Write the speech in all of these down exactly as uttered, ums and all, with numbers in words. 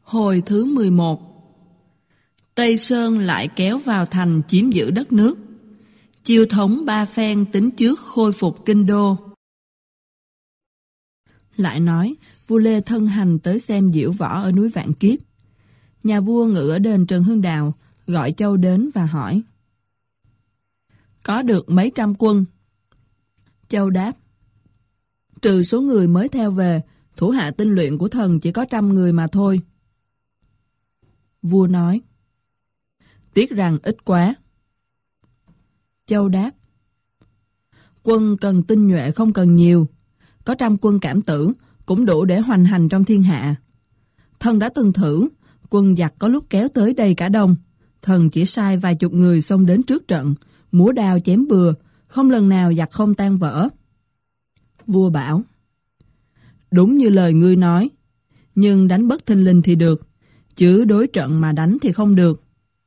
Hồi thứ mười một. Tây Sơn lại kéo vào thành chiếm giữ đất nước. Chiêu thống ba phen tính trước khôi phục kinh đô. Lại nói, vua Lê thân hành tới xem diễu võ ở núi Vạn Kiếp. Nhà vua ngự ở đền Trần Hưng Đạo, gọi Châu đến và hỏi: có được mấy trăm quân? Châu đáp: trừ số người mới theo về, thủ hạ tinh luyện của thần chỉ có trăm người mà thôi. Vua nói: tiếc rằng ít quá. Châu đáp: quân cần tinh nhuệ không cần nhiều, có trăm quân cảm tử cũng đủ để hoành hành trong thiên hạ. Thần đã từng thử, quân giặc có lúc kéo tới đây cả đông, thần chỉ sai vài chục người xông đến trước trận, múa đao chém bừa, không lần nào giặc không tan vỡ. Vua bảo: đúng như lời ngươi nói, nhưng đánh bất thình lình thì được, chứ đối trận mà đánh thì không được.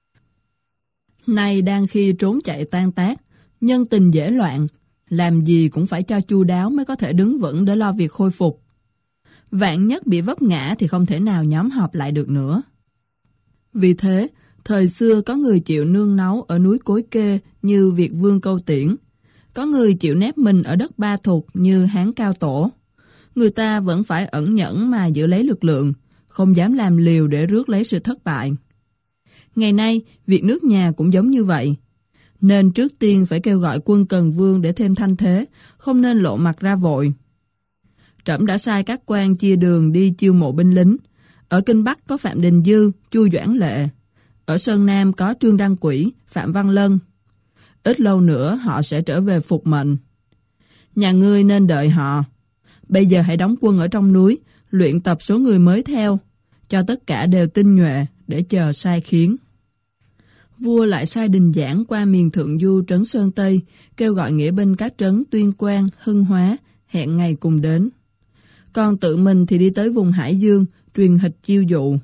Nay đang khi trốn chạy tan tác, nhân tình dễ loạn, làm gì cũng phải cho chu đáo mới có thể đứng vững để lo việc khôi phục. Vạn nhất bị vấp ngã thì không thể nào nhóm họp lại được nữa. Vì thế, thời xưa có người chịu nương náu ở núi Cối Kê như Việt Vương Câu Tiễn, có người chịu nép mình ở đất Ba Thục như Hán Cao Tổ. Người ta vẫn phải ẩn nhẫn mà giữ lấy lực lượng, không dám làm liều để rước lấy sự thất bại. Ngày nay, việc nước nhà cũng giống như vậy. Nên trước tiên phải kêu gọi quân Cần Vương để thêm thanh thế, không nên lộ mặt ra vội. Trẫm đã sai các quan chia đường đi chiêu mộ binh lính. Ở Kinh Bắc có Phạm Đình Dư, Chu Doãn Lệ. Ở Sơn Nam có Trương Đăng Quỷ, Phạm Văn Lân. Ít lâu nữa họ sẽ trở về phục mệnh. Nhà ngươi nên đợi họ. Bây giờ hãy đóng quân ở trong núi, luyện tập số người mới theo, cho tất cả đều tinh nhuệ để chờ sai khiến. Vua lại sai Đình Giảng qua miền Thượng Du trấn Sơn Tây, kêu gọi nghĩa binh các trấn Tuyên Quang, Hưng Hóa, hẹn ngày cùng đến. Còn tự mình thì đi tới vùng Hải Dương, truyền hịch chiêu dụ.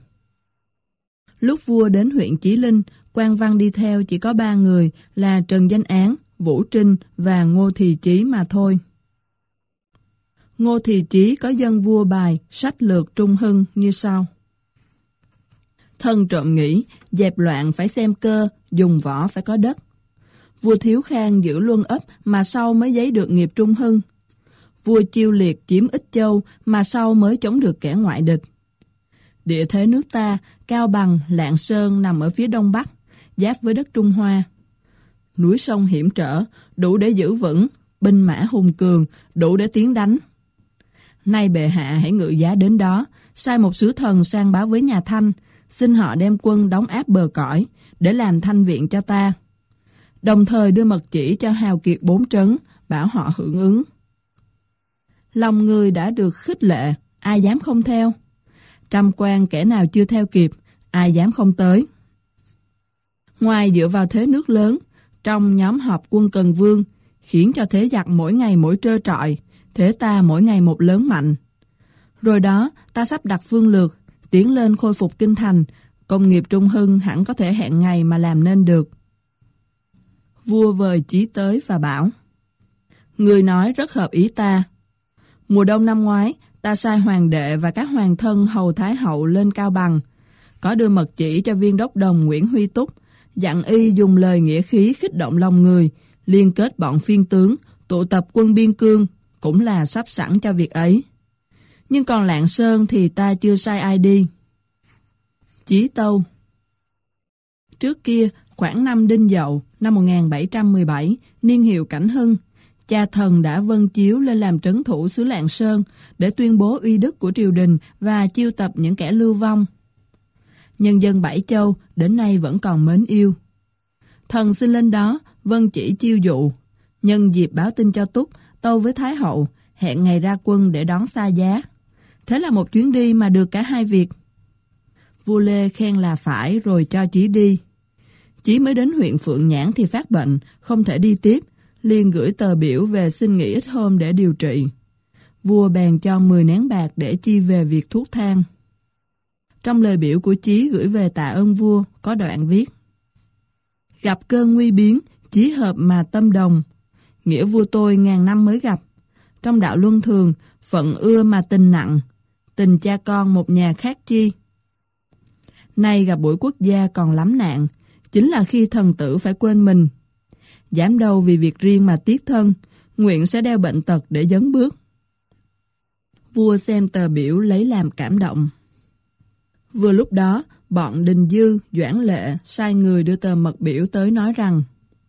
Lúc vua đến huyện Chí Linh, quan văn đi theo chỉ có ba người là Trần Danh Án, Vũ Trinh và Ngô Thì Chí mà thôi. Ngô Thì Chí có dâng vua bài sách lược Trung Hưng như sau: thân trộm nghĩ, dẹp loạn phải xem cơ, dùng võ phải có đất. Vua Thiếu Khang giữ Luân Ấp mà sau mới giấy được nghiệp Trung Hưng. Vua Chiêu Liệt chiếm Ích Châu mà sau mới chống được kẻ ngoại địch. Địa thế nước ta, Cao Bằng, Lạng Sơn nằm ở phía đông bắc, giáp với đất Trung Hoa. Núi sông hiểm trở, đủ để giữ vững, binh mã hùng cường, đủ để tiến đánh. Nay bệ hạ hãy ngự giá đến đó, sai một sứ thần sang báo với nhà Thanh, xin họ đem quân đóng áp bờ cõi, để làm thanh viện cho ta. Đồng thời đưa mật chỉ cho hào kiệt bốn trấn, bảo họ hưởng ứng. Lòng người đã được khích lệ, ai dám không theo? Trăm quan kẻ nào chưa theo kịp, ai dám không tới? Ngoài dựa vào thế nước lớn, trong nhóm họp quân Cần Vương, khiến cho thế giặc mỗi ngày mỗi trơ trọi, thế ta mỗi ngày một lớn mạnh. Rồi đó, ta sắp đặt phương lược, tiến lên khôi phục kinh thành, công nghiệp Trung Hưng hẳn có thể hẹn ngày mà làm nên được. Vua vời Chí tới và bảo: người nói rất hợp ý ta. Mùa đông năm ngoái, ta sai hoàng đệ và các hoàng thân hầu thái hậu lên Cao Bằng, có đưa mật chỉ cho viên đốc đồng Nguyễn Huy Túc, dặn y dùng lời nghĩa khí khích động lòng người, liên kết bọn phiên tướng, tụ tập quân biên cương, cũng là sắp sẵn cho việc ấy. Nhưng còn Lạng Sơn thì ta chưa sai ai đi. Chí tâu: trước kia, khoảng năm Đinh Dậu, năm một nghìn bảy trăm mười bảy, niên hiệu Cảnh Hưng, cha thần đã vân chiếu lên làm trấn thủ xứ Lạng Sơn để tuyên bố uy đức của triều đình và chiêu tập những kẻ lưu vong. Nhân dân Bảy Châu đến nay vẫn còn mến yêu. Thần xin lên đó vân chỉ chiêu dụ, nhân dịp báo tin cho Túc, tâu với Thái hậu, hẹn ngày ra quân để đón xa giá. Thế là một chuyến đi mà được cả hai việc. Vua Lê khen là phải rồi cho Chí đi. Chí mới đến huyện Phượng Nhãn thì phát bệnh, không thể đi tiếp, liền gửi tờ biểu về xin nghỉ ít hôm để điều trị. Vua bèn cho mười nén bạc để chi về việc thuốc thang. Trong lời biểu của Chí gửi về tạ ơn vua có đoạn viết: gặp cơn nguy biến, chí hợp mà tâm đồng. Nghĩa vua tôi ngàn năm mới gặp. Trong đạo luân thường, phận ưa mà tình nặng. Tình cha con một nhà khác chi. Nay gặp buổi quốc gia còn lắm nạn, chính là khi thần tử phải quên mình. Dám đâu vì việc riêng mà tiếc thân, nguyện sẽ đeo bệnh tật để dấn bước. Vua xem tờ biểu lấy làm cảm động. Vừa lúc đó, bọn Đình Dư, Doãn Lệ sai người đưa tờ mật biểu tới nói rằng: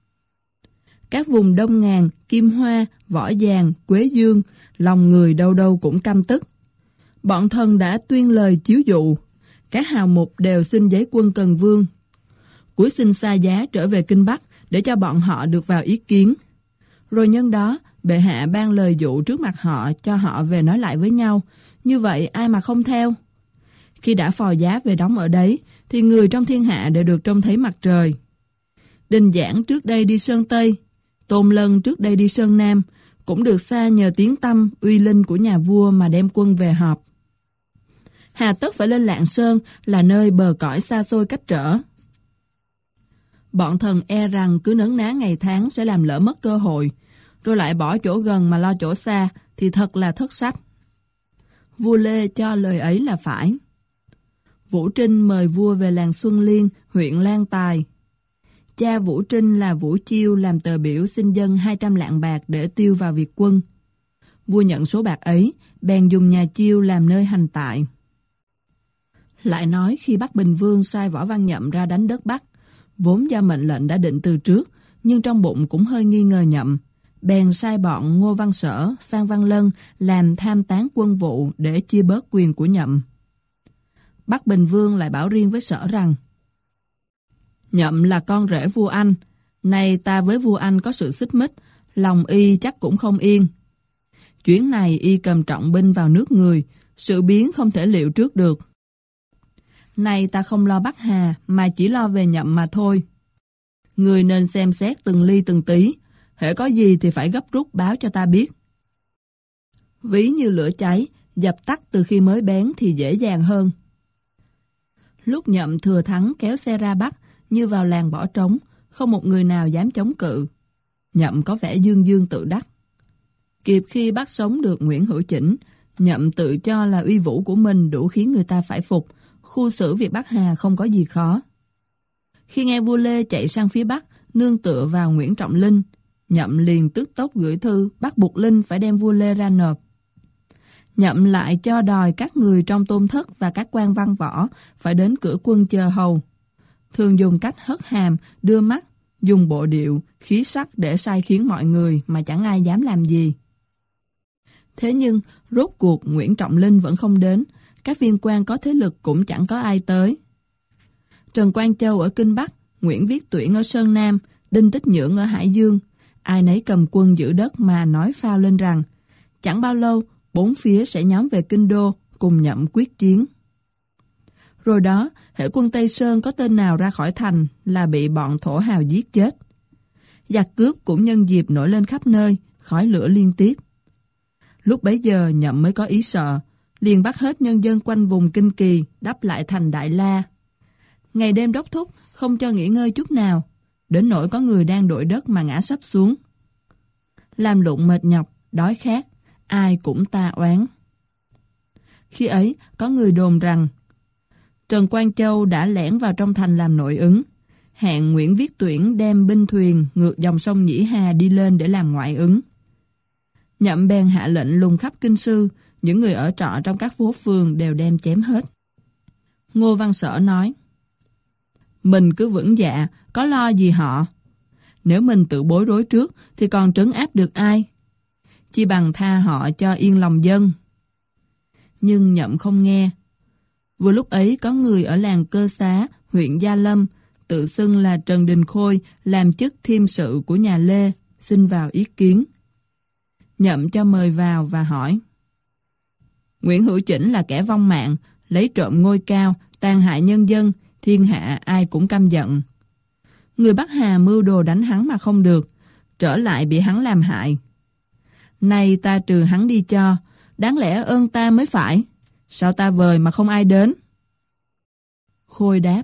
các vùng Đông Ngàn, Kim Hoa, Võ Giàng, Quế Dương, lòng người đâu đâu cũng căm tức. Bọn thần đã tuyên lời chiếu dụ, các hào mục đều xin giấy quân Cần Vương. Cuối xin xa giá trở về Kinh Bắc để cho bọn họ được vào ý kiến. Rồi nhân đó, bệ hạ ban lời dụ trước mặt họ cho họ về nói lại với nhau, như vậy ai mà không theo. Khi đã phò giá về đóng ở đấy, thì người trong thiên hạ đều được trông thấy mặt trời. Đình Giảng trước đây đi Sơn Tây, Tôn Lân trước đây đi Sơn Nam, cũng được xa nhờ tiếng tăm uy linh của nhà vua mà đem quân về họp. Hà tất phải lên Lạng Sơn là nơi bờ cõi xa xôi cách trở. Bọn thần e rằng cứ nấn ná ngày tháng sẽ làm lỡ mất cơ hội, rồi lại bỏ chỗ gần mà lo chỗ xa thì thật là thất sách. Vua Lê cho lời ấy là phải. Vũ Trinh mời vua về làng Xuân Liên, huyện Lan Tài. Cha Vũ Trinh là Vũ Chiêu làm tờ biểu xin dân hai trăm lạng bạc để tiêu vào việc quân. Vua nhận số bạc ấy, bèn dùng nhà Chiêu làm nơi hành tại. Lại nói khi Bắc Bình Vương sai Võ Văn Nhậm ra đánh đất Bắc, vốn do mệnh lệnh đã định từ trước, nhưng trong bụng cũng hơi nghi ngờ Nhậm, bèn sai bọn Ngô Văn Sở, Phan Văn Lân làm tham tán quân vụ để chia bớt quyền của Nhậm. Bắc Bình Vương lại bảo riêng với Sở rằng: Nhậm là con rể vua anh, nay ta với vua anh có sự xích mích, lòng y chắc cũng không yên. Chuyến này y cầm trọng binh vào nước người, sự biến không thể liệu trước được. Nay ta không lo Bắc Hà mà chỉ lo về Nhậm mà thôi. Người nên xem xét từng ly từng tí, hễ có gì thì phải gấp rút báo cho ta biết. Ví như lửa cháy, dập tắt từ khi mới bén thì dễ dàng hơn. Lúc Nhậm thừa thắng kéo xe ra Bắc, như vào làng bỏ trống, không một người nào dám chống cự. Nhậm có vẻ dương dương tự đắc. Kịp khi bắt sống được Nguyễn Hữu Chỉnh, Nhậm tự cho là uy vũ của mình đủ khiến người ta phải phục, khu xử việc Bắc Hà không có gì khó. Khi nghe vua Lê chạy sang phía Bắc, nương tựa vào Nguyễn Trọng Linh, Nhậm liền tức tốc gửi thư bắt buộc Linh phải đem vua Lê ra nộp. Nhậm lại cho đòi các người trong tôn thất và các quan văn võ phải đến cửa quân chờ hầu. Thường dùng cách hất hàm, đưa mắt, dùng bộ điệu, khí sắc để sai khiến mọi người mà chẳng ai dám làm gì. Thế nhưng, rốt cuộc Nguyễn Trọng Linh vẫn không đến, các viên quan có thế lực cũng chẳng có ai tới. Trần Quang Châu ở Kinh Bắc, Nguyễn Viết Tuyển ở Sơn Nam, Đinh Tích Nhượng ở Hải Dương, ai nấy cầm quân giữ đất mà nói phao lên rằng chẳng bao lâu bốn phía sẽ nhóm về Kinh Đô cùng Nhậm quyết chiến. Rồi đó, hễ quân Tây Sơn có tên nào ra khỏi thành là bị bọn thổ hào giết chết. Giặc cướp cũng nhân dịp nổi lên khắp nơi, khói lửa liên tiếp. Lúc bấy giờ Nhậm mới có ý sợ, liền bắt hết nhân dân quanh vùng Kinh Kỳ đắp lại thành Đại La. Ngày đêm đốc thúc, không cho nghỉ ngơi chút nào, đến nỗi có người đang đội đất mà ngã sắp xuống. Làm lụng mệt nhọc, đói khát, ai cũng ta oán. Khi ấy, có người đồn rằng Trần Quang Châu đã lẻn vào trong thành làm nội ứng, hẹn Nguyễn Viết Tuyển đem binh thuyền ngược dòng sông Nhĩ Hà đi lên để làm ngoại ứng. Nhậm bèn hạ lệnh lùng khắp kinh sư, những người ở trọ trong các phố phường đều đem chém hết. Ngô Văn Sở nói: Mình cứ vững dạ, có lo gì họ. Nếu mình tự bối rối trước thì còn trấn áp được ai? Chỉ bằng tha họ cho yên lòng dân. Nhưng Nhậm không nghe. Vừa lúc ấy có người ở làng Cơ Xá, huyện Gia Lâm, tự xưng là Trần Đình Khôi, làm chức thiêm sự của nhà Lê, xin vào ý kiến. Nhậm cho mời vào và hỏi: Nguyễn Hữu Chỉnh là kẻ vong mạng, lấy trộm ngôi cao, tàn hại nhân dân, thiên hạ ai cũng căm giận. Người Bắc Hà mưu đồ đánh hắn mà không được, trở lại bị hắn làm hại. Nay ta trừ hắn đi cho, đáng lẽ ơn ta mới phải. Sao ta vời mà không ai đến? Khôi đáp: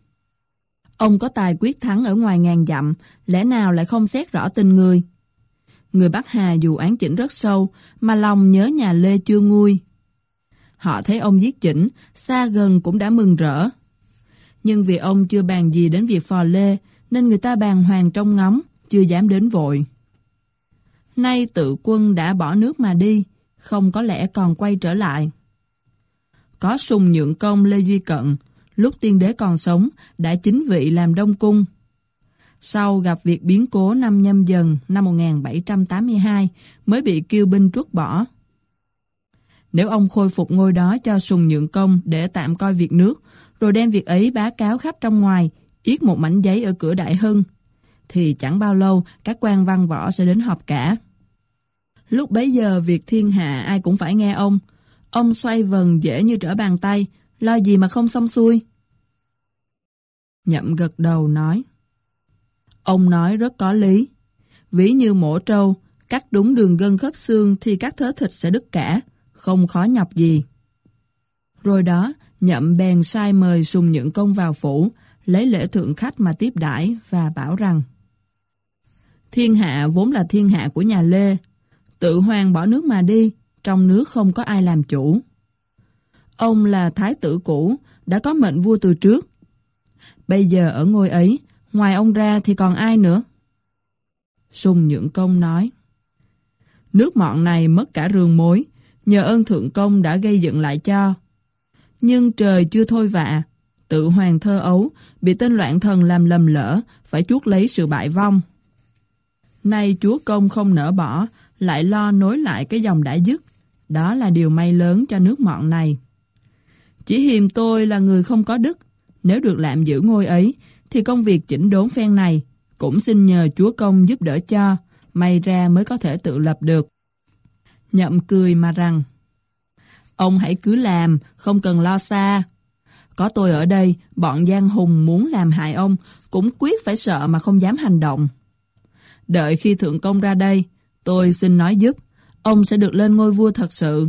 Ông có tài quyết thắng ở ngoài ngàn dặm, lẽ nào lại không xét rõ tình người? Người Bắc Hà dù án Chỉnh rất sâu, mà lòng nhớ nhà Lê chưa nguôi. Họ thấy ông giết Chỉnh, xa gần cũng đã mừng rỡ. Nhưng vì ông chưa bàn gì đến việc phò lê, nên người ta bàng hoàng trông ngóng, chưa dám đến vội. Nay tự quân đã bỏ nước mà đi, không có lẽ còn quay trở lại. Có Sùng Nhượng Công Lê Duy Cận, lúc tiên đế còn sống, đã chính vị làm đông cung. Sau gặp việc biến cố năm Nhâm Dần năm một nghìn bảy trăm tám mươi hai mới bị kiêu binh truất bỏ. Nếu ông khôi phục ngôi đó cho Sùng Nhượng Công để tạm coi việc nước, rồi đem việc ấy bá cáo khắp trong ngoài, yết một mảnh giấy ở cửa Đại Hưng, thì chẳng bao lâu các quan văn võ sẽ đến họp cả. Lúc bấy giờ việc thiên hạ ai cũng phải nghe ông. Ông xoay vần dễ như trở bàn tay, lo gì mà không xong xuôi. Nhậm gật đầu nói: Ông nói rất có lý. Ví như mổ trâu, cắt đúng đường gân khớp xương thì các thớ thịt sẽ đứt cả, không khó nhọc gì. Rồi đó, Nhậm bèn sai mời Sùng Nhượng Công vào phủ, lấy lễ thượng khách mà tiếp đãi và bảo rằng: Thiên hạ vốn là thiên hạ của nhà Lê, tự hoàng bỏ nước mà đi, trong nước không có ai làm chủ. Ông là thái tử cũ, đã có mệnh vua từ trước. Bây giờ ở ngôi ấy, ngoài ông ra thì còn ai nữa? Sùng Nhượng Công nói: Nước mọn này mất cả rường mối, nhờ ơn thượng công đã gây dựng lại cho. Nhưng trời chưa thôi vạ, tự hoàng thơ ấu, bị tên loạn thần làm lầm lỡ, phải chuốc lấy sự bại vong. Nay chúa công không nỡ bỏ, lại lo nối lại cái dòng đã dứt. Đó là điều may lớn cho nước mọn này. Chỉ hiềm tôi là người không có đức, nếu được làm giữ ngôi ấy, thì công việc chỉnh đốn phen này cũng xin nhờ chúa công giúp đỡ cho, may ra mới có thể tự lập được. Nhậm cười mà rằng: Ông hãy cứ làm, không cần lo xa. Có tôi ở đây, bọn giang hùng muốn làm hại ông cũng quyết phải sợ mà không dám hành động. Đợi khi thượng công ra đây, tôi xin nói giúp, ông sẽ được lên ngôi vua thật sự.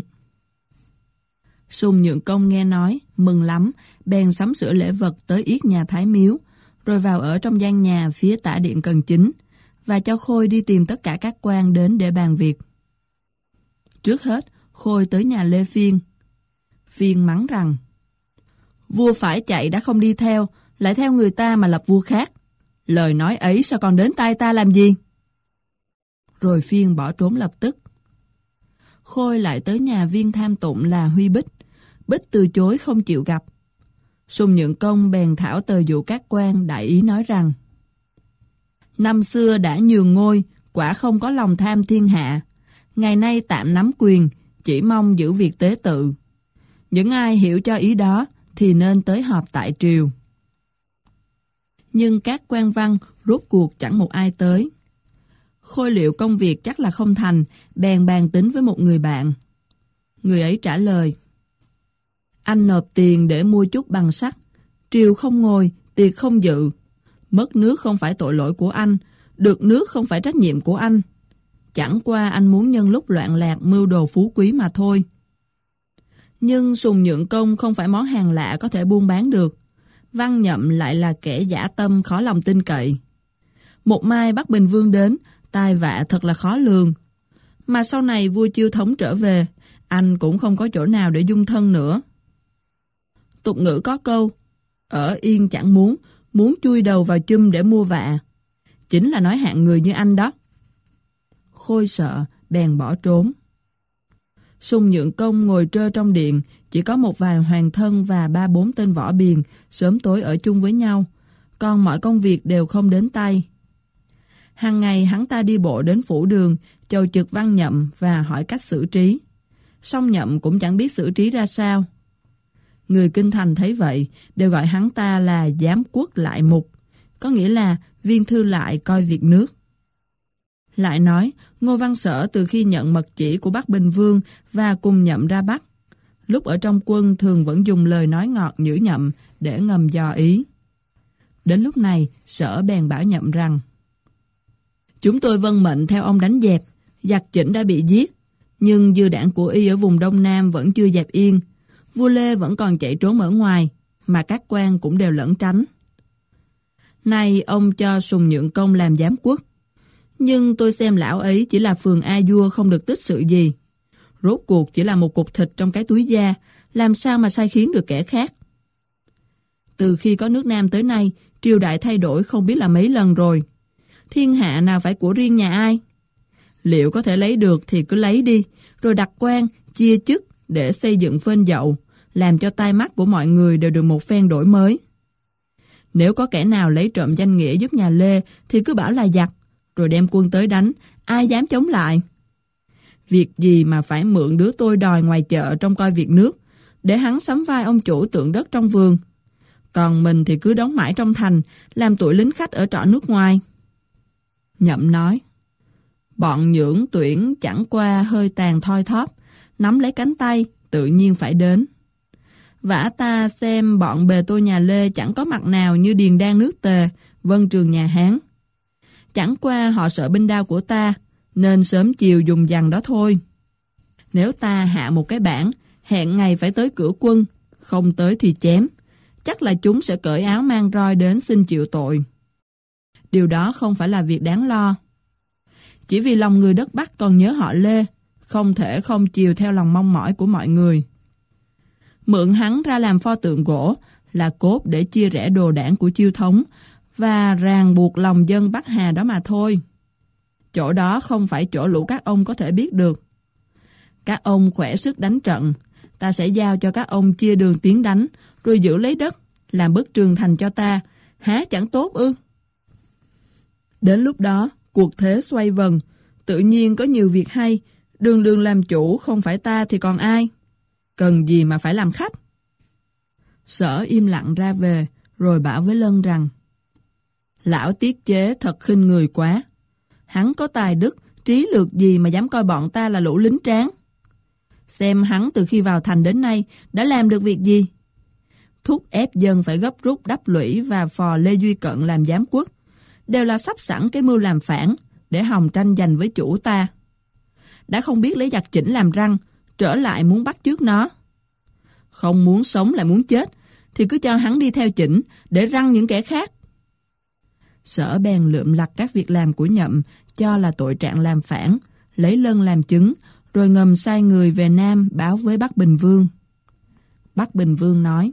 Sùng Nhượng Công nghe nói, mừng lắm, bèn sắm sửa lễ vật tới yết nhà Thái Miếu, rồi vào ở trong gian nhà phía tả điện Cần Chính, và cho Khôi đi tìm tất cả các quan đến để bàn việc. Trước hết, Khôi tới nhà Lê Phiên. Phiên mắng rằng: Vua phải chạy đã không đi theo, lại theo người ta mà lập vua khác. Lời nói ấy sao còn đến tai ta làm gì? Rồi Phiên bỏ trốn lập tức. Khôi lại tới nhà viên tham tụng là Huy Bích. Bích từ chối không chịu gặp. Sùng Nhượng Công bèn thảo tờ dụ các quan, đại ý nói rằng: Năm xưa đã nhường ngôi, quả không có lòng tham thiên hạ. Ngày nay tạm nắm quyền, chỉ mong giữ việc tế tự. Những ai hiểu cho ý đó thì nên tới họp tại triều. Nhưng các quan văn rốt cuộc chẳng một ai tới. Khôi liệu công việc chắc là không thành, bèn bàn tính với một người bạn. Người ấy trả lời: Anh nộp tiền để mua chút bằng sắt, triều không ngồi, tiệc không dự. Mất nước không phải tội lỗi của anh, được nước không phải trách nhiệm của anh. Chẳng qua anh muốn nhân lúc loạn lạc mưu đồ phú quý mà thôi. Nhưng Sùng Nhượng Công không phải món hàng lạ có thể buôn bán được. Văn Nhậm lại là kẻ dã tâm khó lòng tin cậy. Một mai Bắc Bình Vương đến, tai vạ thật là khó lường. Mà sau này vua Chiêu Thống trở về, anh cũng không có chỗ nào để dung thân nữa. Tục ngữ có câu: Ở yên chẳng muốn, muốn chui đầu vào chum để mua vạ. Chính là nói hạng người như anh đó. Khôi sợ, bèn bỏ trốn. Sùng Nhượng Công ngồi trơ trong điện, chỉ có một vài hoàng thân và ba bốn tên võ biền sớm tối ở chung với nhau, còn mọi công việc đều không đến tay. Hàng ngày hắn ta đi bộ đến phủ đường, chầu trực Văn Nhậm và hỏi cách xử trí. Song Nhậm cũng chẳng biết xử trí ra sao. Người kinh thành thấy vậy, đều gọi hắn ta là giám quốc lại mục, có nghĩa là viên thư lại coi việc nước. Lại nói, Ngô Văn Sở từ khi nhận mật chỉ của Bắc Bình Vương và cùng Nhậm ra Bắc, lúc ở trong quân thường vẫn dùng lời nói ngọt nhử Nhậm để ngầm dò ý. Đến lúc này, Sở bèn bảo Nhậm rằng: Chúng tôi vâng mệnh theo ông đánh dẹp, giặc Chỉnh đã bị giết, nhưng dư đảng của y ở vùng Đông Nam vẫn chưa dẹp yên. Vua Lê vẫn còn chạy trốn ở ngoài, mà các quan cũng đều lẩn tránh. Nay ông cho Sùng Nhượng Công làm giám quốc, nhưng tôi xem lão ấy chỉ là phường a vua không được tích sự gì. Rốt cuộc chỉ là một cục thịt trong cái túi da, làm sao mà sai khiến được kẻ khác. Từ khi có nước Nam tới nay, triều đại thay đổi không biết là mấy lần rồi. Thiên hạ nào phải của riêng nhà ai? Liệu có thể lấy được thì cứ lấy đi, rồi đặt quan, chia chức để xây dựng phên dậu, làm cho tai mắt của mọi người đều được một phen đổi mới. Nếu có kẻ nào lấy trộm danh nghĩa giúp nhà Lê thì cứ bảo là giặc, rồi đem quân tới đánh, ai dám chống lại? Việc gì mà phải mượn đứa tôi đòi ngoài chợ trông coi việc nước, để hắn sắm vai ông chủ tượng đất trong vườn. Còn mình thì cứ đóng mãi trong thành, làm tụi lính khách ở trọ nước ngoài. Nhậm nói, bọn Nhưỡng Tuyển chẳng qua hơi tàn thoi thóp, nắm lấy cánh tay, tự nhiên phải đến. Vả ta xem bọn bề tôi nhà Lê chẳng có mặt nào như Điền Đan nước Tề, Vân Trường nhà Hán. Chẳng qua họ sợ binh đao của ta, nên sớm chiều dùng dằn đó thôi. Nếu ta hạ một cái bảng, hẹn ngày phải tới cửa quân, không tới thì chém, chắc là chúng sẽ cởi áo mang roi đến xin chịu tội. Điều đó không phải là việc đáng lo. Chỉ vì lòng người đất Bắc còn nhớ họ Lê, không thể không chiều theo lòng mong mỏi của mọi người. Mượn hắn ra làm pho tượng gỗ là cốt để chia rẽ đồ đảng của Chiêu Thống và ràng buộc lòng dân Bắc Hà đó mà thôi. Chỗ đó không phải chỗ lũ các ông có thể biết được. Các ông khỏe sức đánh trận, ta sẽ giao cho các ông chia đường tiến đánh, rồi giữ lấy đất, làm bức tường thành cho ta, há chẳng tốt ư? Đến lúc đó, cuộc thế xoay vần, tự nhiên có nhiều việc hay, đường đường làm chủ không phải ta thì còn ai? Cần gì mà phải làm khách? Sở im lặng ra về, rồi bảo với Lân rằng, lão tiết chế thật khinh người quá. Hắn có tài đức, trí lược gì mà dám coi bọn ta là lũ lính tráng? Xem hắn từ khi vào thành đến nay đã làm được việc gì? Thúc ép dân phải gấp rút đắp lũy và phò Lê Duy Cận làm giám quốc, đều là sắp sẵn cái mưu làm phản để hòng tranh giành với chủ ta. Đã không biết lấy giặc chỉnh làm răng, trở lại muốn bắt chước nó. Không muốn sống lại muốn chết, thì cứ cho hắn đi theo chỉnh để răng những kẻ khác. Sở bèn lượm lặt các việc làm của Nhậm, cho là tội trạng làm phản, lấy Lân làm chứng, rồi ngầm sai người về Nam báo với Bắc Bình Vương. Bắc Bình Vương nói,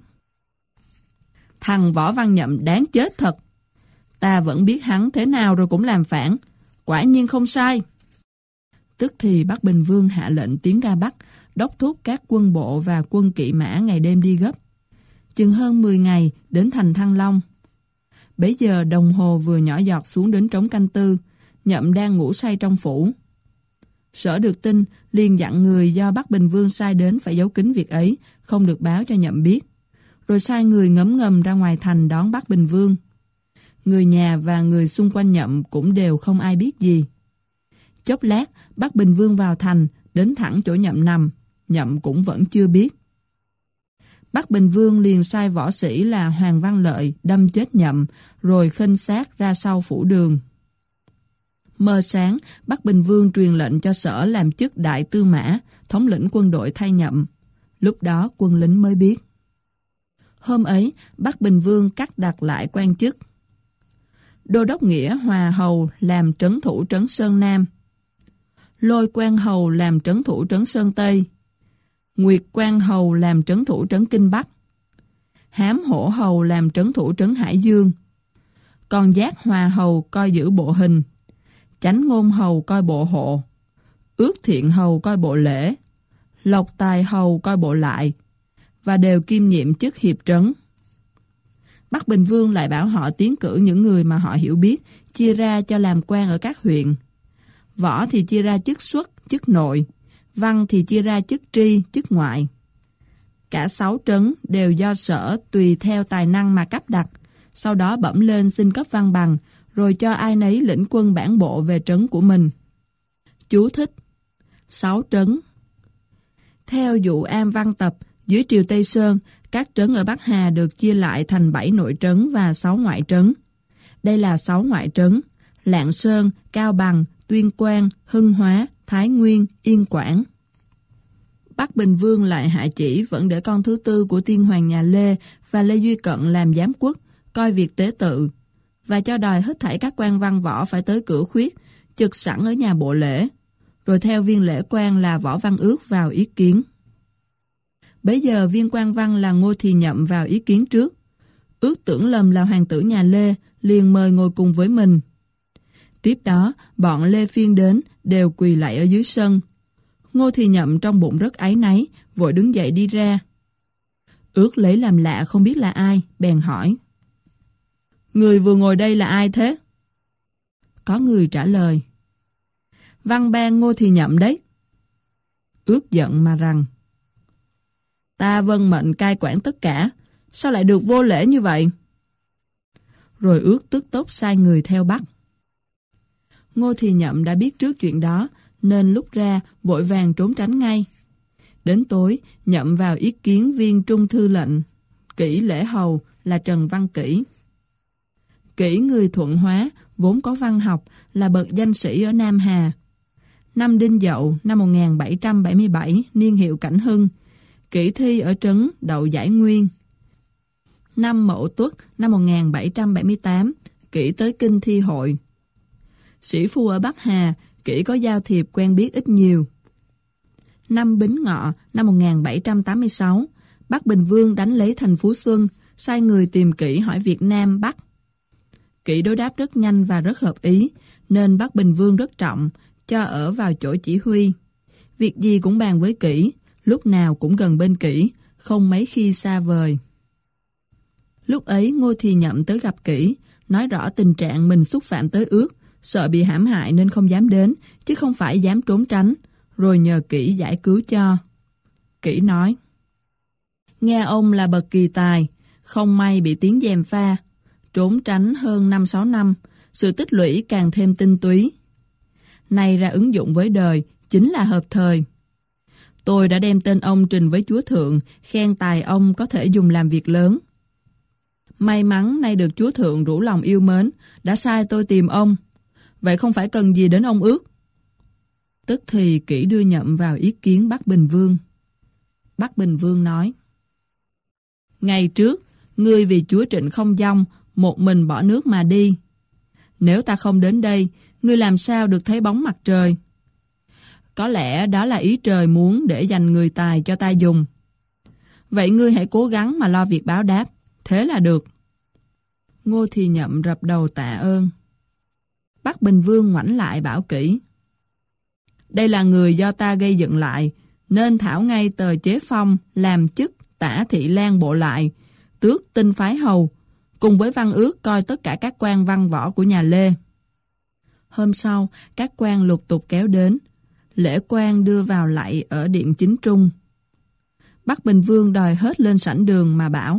thằng Võ Văn Nhậm đáng chết thật. Ta vẫn biết hắn thế nào rồi cũng làm phản, quả nhiên không sai. Tức thì Bắc Bình Vương hạ lệnh tiến ra Bắc, đốc thúc các quân bộ và quân kỵ mã ngày đêm đi gấp. Chừng hơn mười ngày đến thành Thăng Long. Bấy giờ đồng hồ vừa nhỏ giọt xuống đến trống canh tư, Nhậm đang ngủ say trong phủ. Sở được tin, liền dặn người do Bắc Bình Vương sai đến phải giấu kín việc ấy, không được báo cho Nhậm biết. Rồi sai người ngấm ngầm ra ngoài thành đón Bắc Bình Vương. Người nhà và người xung quanh Nhậm cũng đều không ai biết gì. Chốc lát, Bắc Bình Vương vào thành, đến thẳng chỗ Nhậm nằm, Nhậm cũng vẫn chưa biết. Bắc Bình Vương liền sai võ sĩ là Hoàng Văn Lợi đâm chết Nhậm, rồi khênh xác ra sau phủ đường. Mờ sáng, Bắc Bình Vương truyền lệnh cho Sở làm chức đại tư mã, thống lĩnh quân đội thay Nhậm. Lúc đó quân lính mới biết. Hôm ấy, Bắc Bình Vương cắt đặt lại quan chức. Đô đốc Nghĩa Hòa Hầu làm trấn thủ trấn Sơn Nam. Lôi Quan Hầu làm trấn thủ trấn Sơn Tây. Nguyệt Quan Hầu làm trấn thủ trấn Kinh Bắc. Hám Hổ Hầu làm trấn thủ trấn Hải Dương. Còn Giác Hòa Hầu coi giữ bộ hình. Chánh Ngôn Hầu coi bộ hộ. Ước Thiện Hầu coi bộ lễ. Lộc Tài Hầu coi bộ lại. Và đều kiêm nhiệm chức hiệp trấn. Bắc Bình Vương lại bảo họ tiến cử những người mà họ hiểu biết, chia ra cho làm quan ở các huyện. Võ thì chia ra chức xuất, chức nội. Văn thì chia ra chức tri, chức ngoại. Cả sáu trấn đều do Sở tùy theo tài năng mà cấp đặt, sau đó bẩm lên xin cấp văn bằng, rồi cho ai nấy lĩnh quân bản bộ về trấn của mình. Chú thích: Sáu trấn. Theo dụ Am Văn Tập, dưới triều Tây Sơn, các trấn ở Bắc Hà được chia lại thành bảy nội trấn và sáu ngoại trấn. Đây là sáu ngoại trấn: Lạng Sơn, Cao Bằng, Tuyên Quang, Hưng Hóa, Thái Nguyên, Yên Quảng. Bắc Bình Vương lại hạ chỉ vẫn để con thứ tư của tiên hoàng nhà Lê và Lê Duy Cận làm giám quốc, coi việc tế tự, và cho đòi hết thảy các quan văn võ phải tới cửa khuyết, trực sẵn ở nhà bộ lễ, rồi theo viên lễ quan là Võ Văn Ước vào ý kiến. Bấy giờ viên quan văn là Ngô Thì Nhậm vào ý kiến trước. ước tưởng lầm là hoàng tử nhà Lê, liền mời ngồi cùng với mình. Tiếp đó, bọn Lê Phiên đến, đều quỳ lạy ở dưới sân. Ngô Thì Nhậm trong bụng rất áy náy, vội đứng dậy đi ra. Ước lấy làm lạ không biết là ai, bèn hỏi. Người vừa ngồi đây là ai thế? Có người trả lời. Văn Bang Ngô Thì Nhậm đấy. Ước giận mà rằng. Ta vâng mệnh cai quản tất cả, sao lại được vô lễ như vậy? Rồi Ước tức tốc sai người theo bắt. Ngô Thì Nhậm đã biết trước chuyện đó, nên lúc ra vội vàng trốn tránh ngay. Đến tối, Nhậm vào ý kiến viên trung thư lệnh, Kỷ lễ hầu là Trần Văn Kỷ. Kỷ người Thuận Hóa, vốn có văn học, là bậc danh sĩ ở Nam Hà. Năm Đinh Dậu năm một nghìn bảy trăm bảy mươi bảy, niên hiệu Cảnh Hưng, Kỷ thi ở trấn đậu giải nguyên. Năm Mậu Tuất năm một nghìn bảy trăm bảy mươi tám, Kỷ tới kinh thi hội. Sĩ phu ở Bắc Hà, Kỷ có giao thiệp quen biết ít nhiều. Năm Bính Ngọ năm một nghìn bảy trăm tám mươi sáu, Bắc Bình Vương đánh lấy thành Phú Xuân, sai người tìm Kỷ hỏi Việt Nam Bắc. Kỷ đối đáp rất nhanh và rất hợp ý, nên Bắc Bình Vương rất trọng, cho ở vào chỗ chỉ huy. Việc gì cũng bàn với Kỷ, lúc nào cũng gần bên Kỷ, không mấy khi xa vời. Lúc ấy Ngô Thì Nhậm tới gặp Kỷ, nói rõ tình trạng mình xúc phạm tới Ước, sợ bị hãm hại nên không dám đến, chứ không phải dám trốn tránh, rồi nhờ Kỷ giải cứu cho. Kỷ nói, nghe ông là bậc kỳ tài, không may bị tiếng gièm pha, trốn tránh hơn năm sáu năm, sự tích lũy càng thêm tinh túy. Nay ra ứng dụng với đời, chính là hợp thời. Tôi đã đem tên ông trình với Chúa Thượng, khen tài ông có thể dùng làm việc lớn. May mắn nay được Chúa Thượng rủ lòng yêu mến, đã sai tôi tìm ông. Vậy không phải cần gì đến ông Ước. Tức thì Kỷ đưa Nhậm vào ý kiến Bắc Bình Vương. Bắc Bình Vương nói, ngày trước, ngươi vì chúa Trịnh không vong, một mình bỏ nước mà đi. Nếu ta không đến đây, ngươi làm sao được thấy bóng mặt trời? Có lẽ đó là ý trời muốn để dành người tài cho ta dùng. Vậy ngươi hãy cố gắng mà lo việc báo đáp, thế là được. Ngô Thì Nhậm rập đầu tạ ơn. Bắc Bình Vương ngoảnh lại bảo Kỷ, đây là người do ta gây dựng lại, nên thảo ngay tờ chế phong làm chức tả thị lang bộ lại, tước tinh phái hầu, cùng với văn ước coi tất cả các quan văn võ của nhà Lê. Hôm sau, các quan lục tục kéo đến, lễ quan đưa vào lạy ở điện chính trung. Bắc Bình Vương đòi hết lên sảnh đường mà bảo,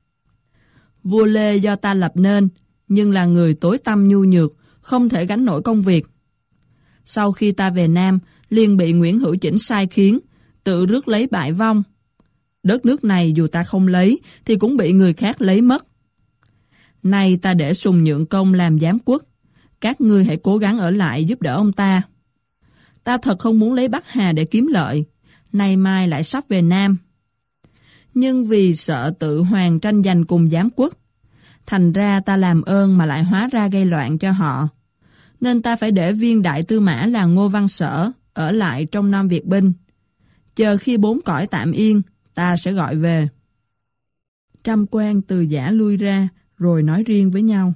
vua Lê do ta lập nên, nhưng là người tối tăm nhu nhược, không thể gánh nổi công việc. Sau khi ta về Nam, liền bị Nguyễn Hữu Chỉnh sai khiến, tự rước lấy bại vong. Đất nước này dù ta không lấy, thì cũng bị người khác lấy mất. Nay ta để Sùng Nhượng Công làm giám quốc, các ngươi hãy cố gắng ở lại giúp đỡ ông ta. Ta thật không muốn lấy Bắc Hà để kiếm lợi, nay mai lại sắp về Nam. Nhưng vì sợ tự hoàng tranh giành cùng giám quốc, thành ra ta làm ơn mà lại hóa ra gây loạn cho họ. Nên ta phải để viên đại tư mã là Ngô Văn Sở ở lại trong Nam Việt binh. Chờ khi bốn cõi tạm yên, ta sẽ gọi về. Trăm quan từ giả lui ra, rồi nói riêng với nhau.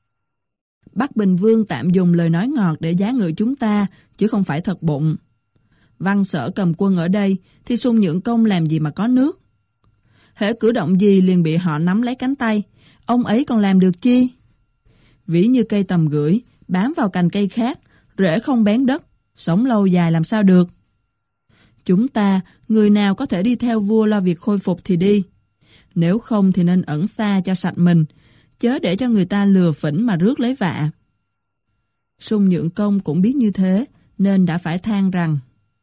Bắc Bình Vương tạm dùng lời nói ngọt để giá ngự chúng ta, chứ không phải thật bụng. Văn Sở cầm quân ở đây, thì Sùng Nhượng Công làm gì mà có nước. Hễ cử động gì liền bị họ nắm lấy cánh tay, ông ấy còn làm được chi? Ví như cây tầm gửi, bám vào cành cây khác, rễ không bén đất, sống lâu dài làm sao được. Chúng ta, người nào có thể đi theo vua lo việc khôi phục thì đi. Nếu không thì nên ẩn xa cho sạch mình, chớ để cho người ta lừa phỉnh mà rước lấy vạ. Sùng Nhượng Công cũng biết như thế, nên đã phải than rằng,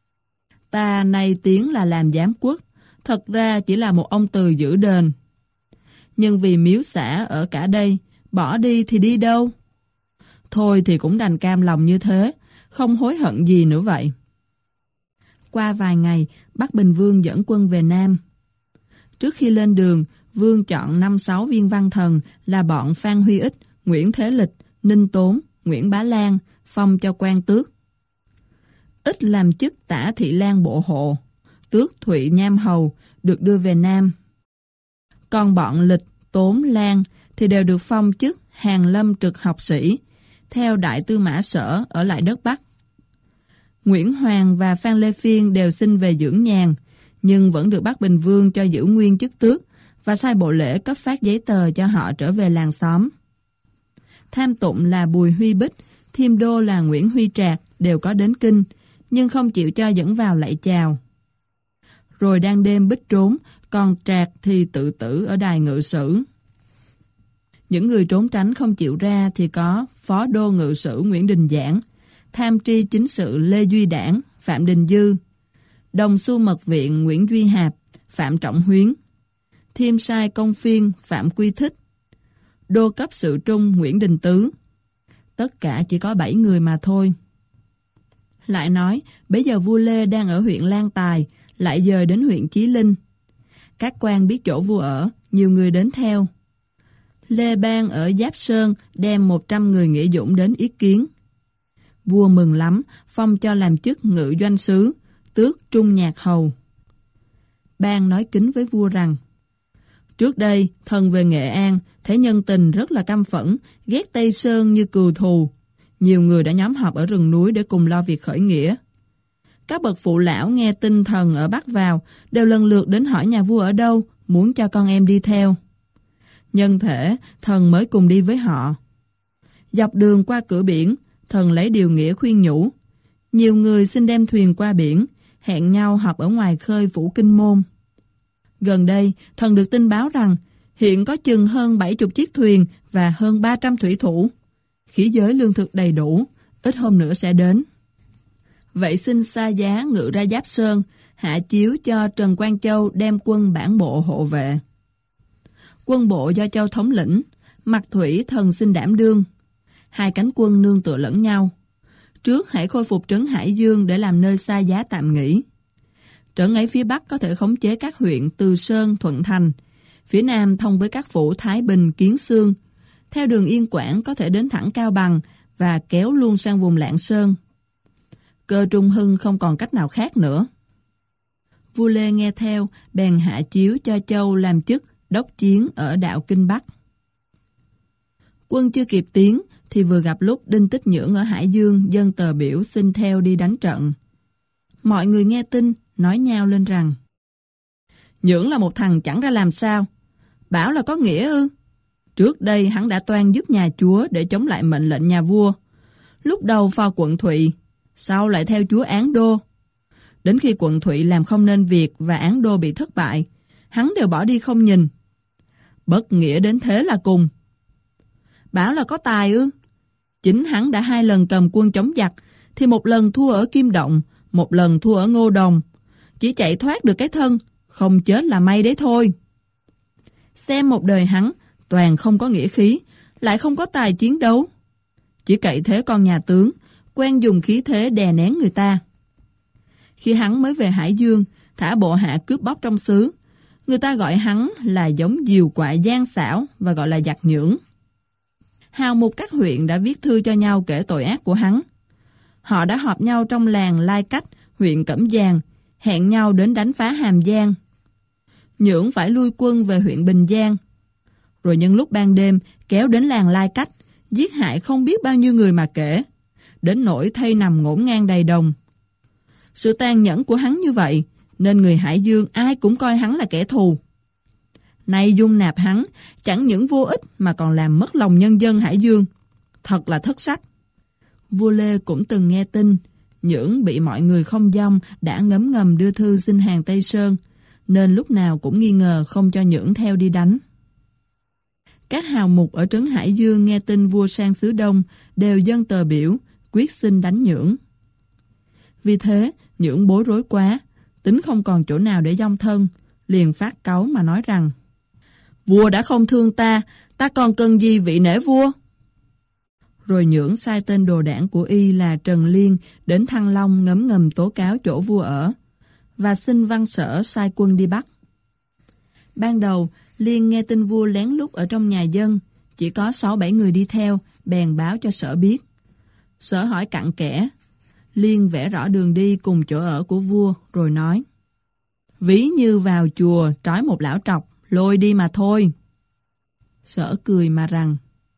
ta nay tiếng là làm giám quốc, thật ra chỉ là một ông từ giữ đền. Nhưng vì miếu xã ở cả đây, bỏ đi thì đi đâu? Thôi thì cũng đành cam lòng như thế, không hối hận gì nữa vậy. Qua vài ngày, Bắc Bình Vương dẫn quân về Nam. Trước khi lên đường, Vương chọn năm sáu viên văn thần là bọn Phan Huy Ích, Nguyễn Thế Lịch, Ninh Tốn, Nguyễn Bá Lan, phong cho quan tước. Ích làm chức tả thị lang bộ hộ, tước Thụy Nham Hầu, được đưa về Nam. Còn bọn Lịch, Tốn, Lan thì đều được phong chức Hàn Lâm trực học sĩ, theo Đại Tư Mã Sở ở lại đất Bắc. Nguyễn Hoàng và Phan Lê Phiên đều xin về dưỡng nhàn, nhưng vẫn được Bắc Bình Vương cho giữ nguyên chức tước và sai bộ lễ cấp phát giấy tờ cho họ trở về làng xóm. Tham tụng là Bùi Huy Bích, Thiêm đô là Nguyễn Huy Trạc đều có đến kinh, nhưng không chịu cho dẫn vào lạy chào. Rồi đang đêm Bích trốn, còn Trạc thì tự tử ở đài ngự sử. Những người trốn tránh không chịu ra thì có Phó Đô Ngự sử Nguyễn Đình Giảng, Tham tri chính sự Lê Duy Đảng, Phạm Đình Dư, Đồng Xu Mật Viện Nguyễn Duy Hạp, Phạm Trọng Huyến, Thiêm sai Công Phiên Phạm Quy Thích, Đô cấp sự trung Nguyễn Đình Tứ. Tất cả chỉ có bảy người mà thôi. Lại nói, bấy giờ vua Lê đang ở huyện Lan Tài, lại dời đến huyện Chí Linh. Các quan biết chỗ vua ở, nhiều người đến theo. Lê Bang ở Giáp Sơn đem một trăm người nghĩa dũng đến ý kiến. Vua mừng lắm, phong cho làm chức ngự doanh sứ, tước trung nhạc hầu. Bang nói kính với vua rằng, trước đây, thần về Nghệ An, thấy nhân tình rất là căm phẫn, ghét Tây Sơn như cừu thù. Nhiều người đã nhóm họp ở rừng núi để cùng lo việc khởi nghĩa. Các bậc phụ lão nghe tin thần ở Bắc vào, đều lần lượt đến hỏi nhà vua ở đâu, muốn cho con em đi theo. Nhân thể, thần mới cùng đi với họ. Dọc đường qua cửa biển, thần lấy điều nghĩa khuyên nhủ. Nhiều người xin đem thuyền qua biển, hẹn nhau họp ở ngoài khơi Phủ Kinh Môn. Gần đây, thần được tin báo rằng hiện có chừng hơn bảy mươi chiếc thuyền và hơn ba trăm thủy thủ. Khí giới lương thực đầy đủ, ít hôm nữa sẽ đến. Vậy xin xa giá ngự ra Giáp Sơn, hạ chiếu cho Trần Quang Châu đem quân bản bộ hộ vệ. Quân bộ do Châu thống lĩnh, mặt thủy thần xin đảm đương. Hai cánh quân nương tựa lẫn nhau. Trước hãy khôi phục trấn Hải Dương để làm nơi xa giá tạm nghỉ. Trấn ấy phía Bắc có thể khống chế các huyện Từ Sơn, Thuận Thành. Phía Nam thông với các phủ Thái Bình, Kiến Xương. Theo đường Yên Quảng có thể đến thẳng Cao Bằng và kéo luôn sang vùng Lạng Sơn. Cơ Trung Hưng không còn cách nào khác nữa. Vua Lê nghe theo, bèn hạ chiếu cho Châu làm chức đốc chiến ở đạo Kinh Bắc. Quân chưa kịp tiến thì vừa gặp lúc Đinh Tích Nhưỡng ở Hải Dương dâng tờ biểu xin theo đi đánh trận. Mọi người nghe tin nói nhao lên rằng, Nhưỡng là một thằng chẳng ra làm sao, bảo là có nghĩa ư? Trước đây hắn đã toan giúp nhà chúa để chống lại mệnh lệnh nhà vua. Lúc đầu phò quận Thụy, sau lại theo chúa Án Đô. Đến khi quận Thụy làm không nên việc và Án Đô bị thất bại, hắn đều bỏ đi không nhìn. Bất nghĩa đến thế là cùng. Bảo là có tài ư? Chính hắn đã hai lần cầm quân chống giặc, thì một lần thua ở Kim Động, một lần thua ở Ngô Đồng. Chỉ chạy thoát được cái thân, không chết là may đấy thôi. Xem một đời hắn, toàn không có nghĩa khí, lại không có tài chiến đấu. Chỉ cậy thế con nhà tướng, quen dùng khí thế đè nén người ta. Khi hắn mới về Hải Dương, thả bộ hạ cướp bóc trong xứ, người ta gọi hắn là giống diều quại gian xảo và gọi là giặc Nhưỡng. Hào mục các huyện đã viết thư cho nhau kể tội ác của hắn. Họ đã họp nhau trong làng Lai Cách, huyện Cẩm Giàng, hẹn nhau đến đánh phá Hàm Giang. Nhưỡng phải lui quân về huyện Bình Giang. Rồi nhân lúc ban đêm kéo đến làng Lai Cách, giết hại không biết bao nhiêu người mà kể, đến nỗi thây nằm ngổn ngang đầy đồng. Sự tàn nhẫn của hắn như vậy, nên người Hải Dương ai cũng coi hắn là kẻ thù. Nay dung nạp hắn, chẳng những vô ích mà còn làm mất lòng nhân dân Hải Dương. Thật là thất sách. Vua Lê cũng từng nghe tin, Nhưỡng bị mọi người không vong đã ngấm ngầm đưa thư xin hàng Tây Sơn, nên lúc nào cũng nghi ngờ không cho Nhưỡng theo đi đánh. Các hào mục ở trấn Hải Dương nghe tin vua sang xứ Đông đều dâng tờ biểu, quyết xin đánh Nhưỡng. Vì thế, Nhưỡng bối rối quá, tính không còn chỗ nào để dong thân, liền phát cáu mà nói rằng, vua đã không thương ta, ta còn cần gì vị nể vua? Rồi Nhưỡng sai tên đồ đảng của y là Trần Liên đến Thăng Long ngấm ngầm tố cáo chỗ vua ở, và xin Văn Sở sai quân đi bắt. Ban đầu, Liên nghe tin vua lén lút ở trong nhà dân, chỉ có sáu bảy người đi theo, bèn báo cho Sở biết. Sở hỏi cặn kẽ. Liên vẽ rõ đường đi cùng chỗ ở của vua, rồi nói, ví như vào chùa trói một lão trọc, lôi đi mà thôi. Sở cười mà rằng: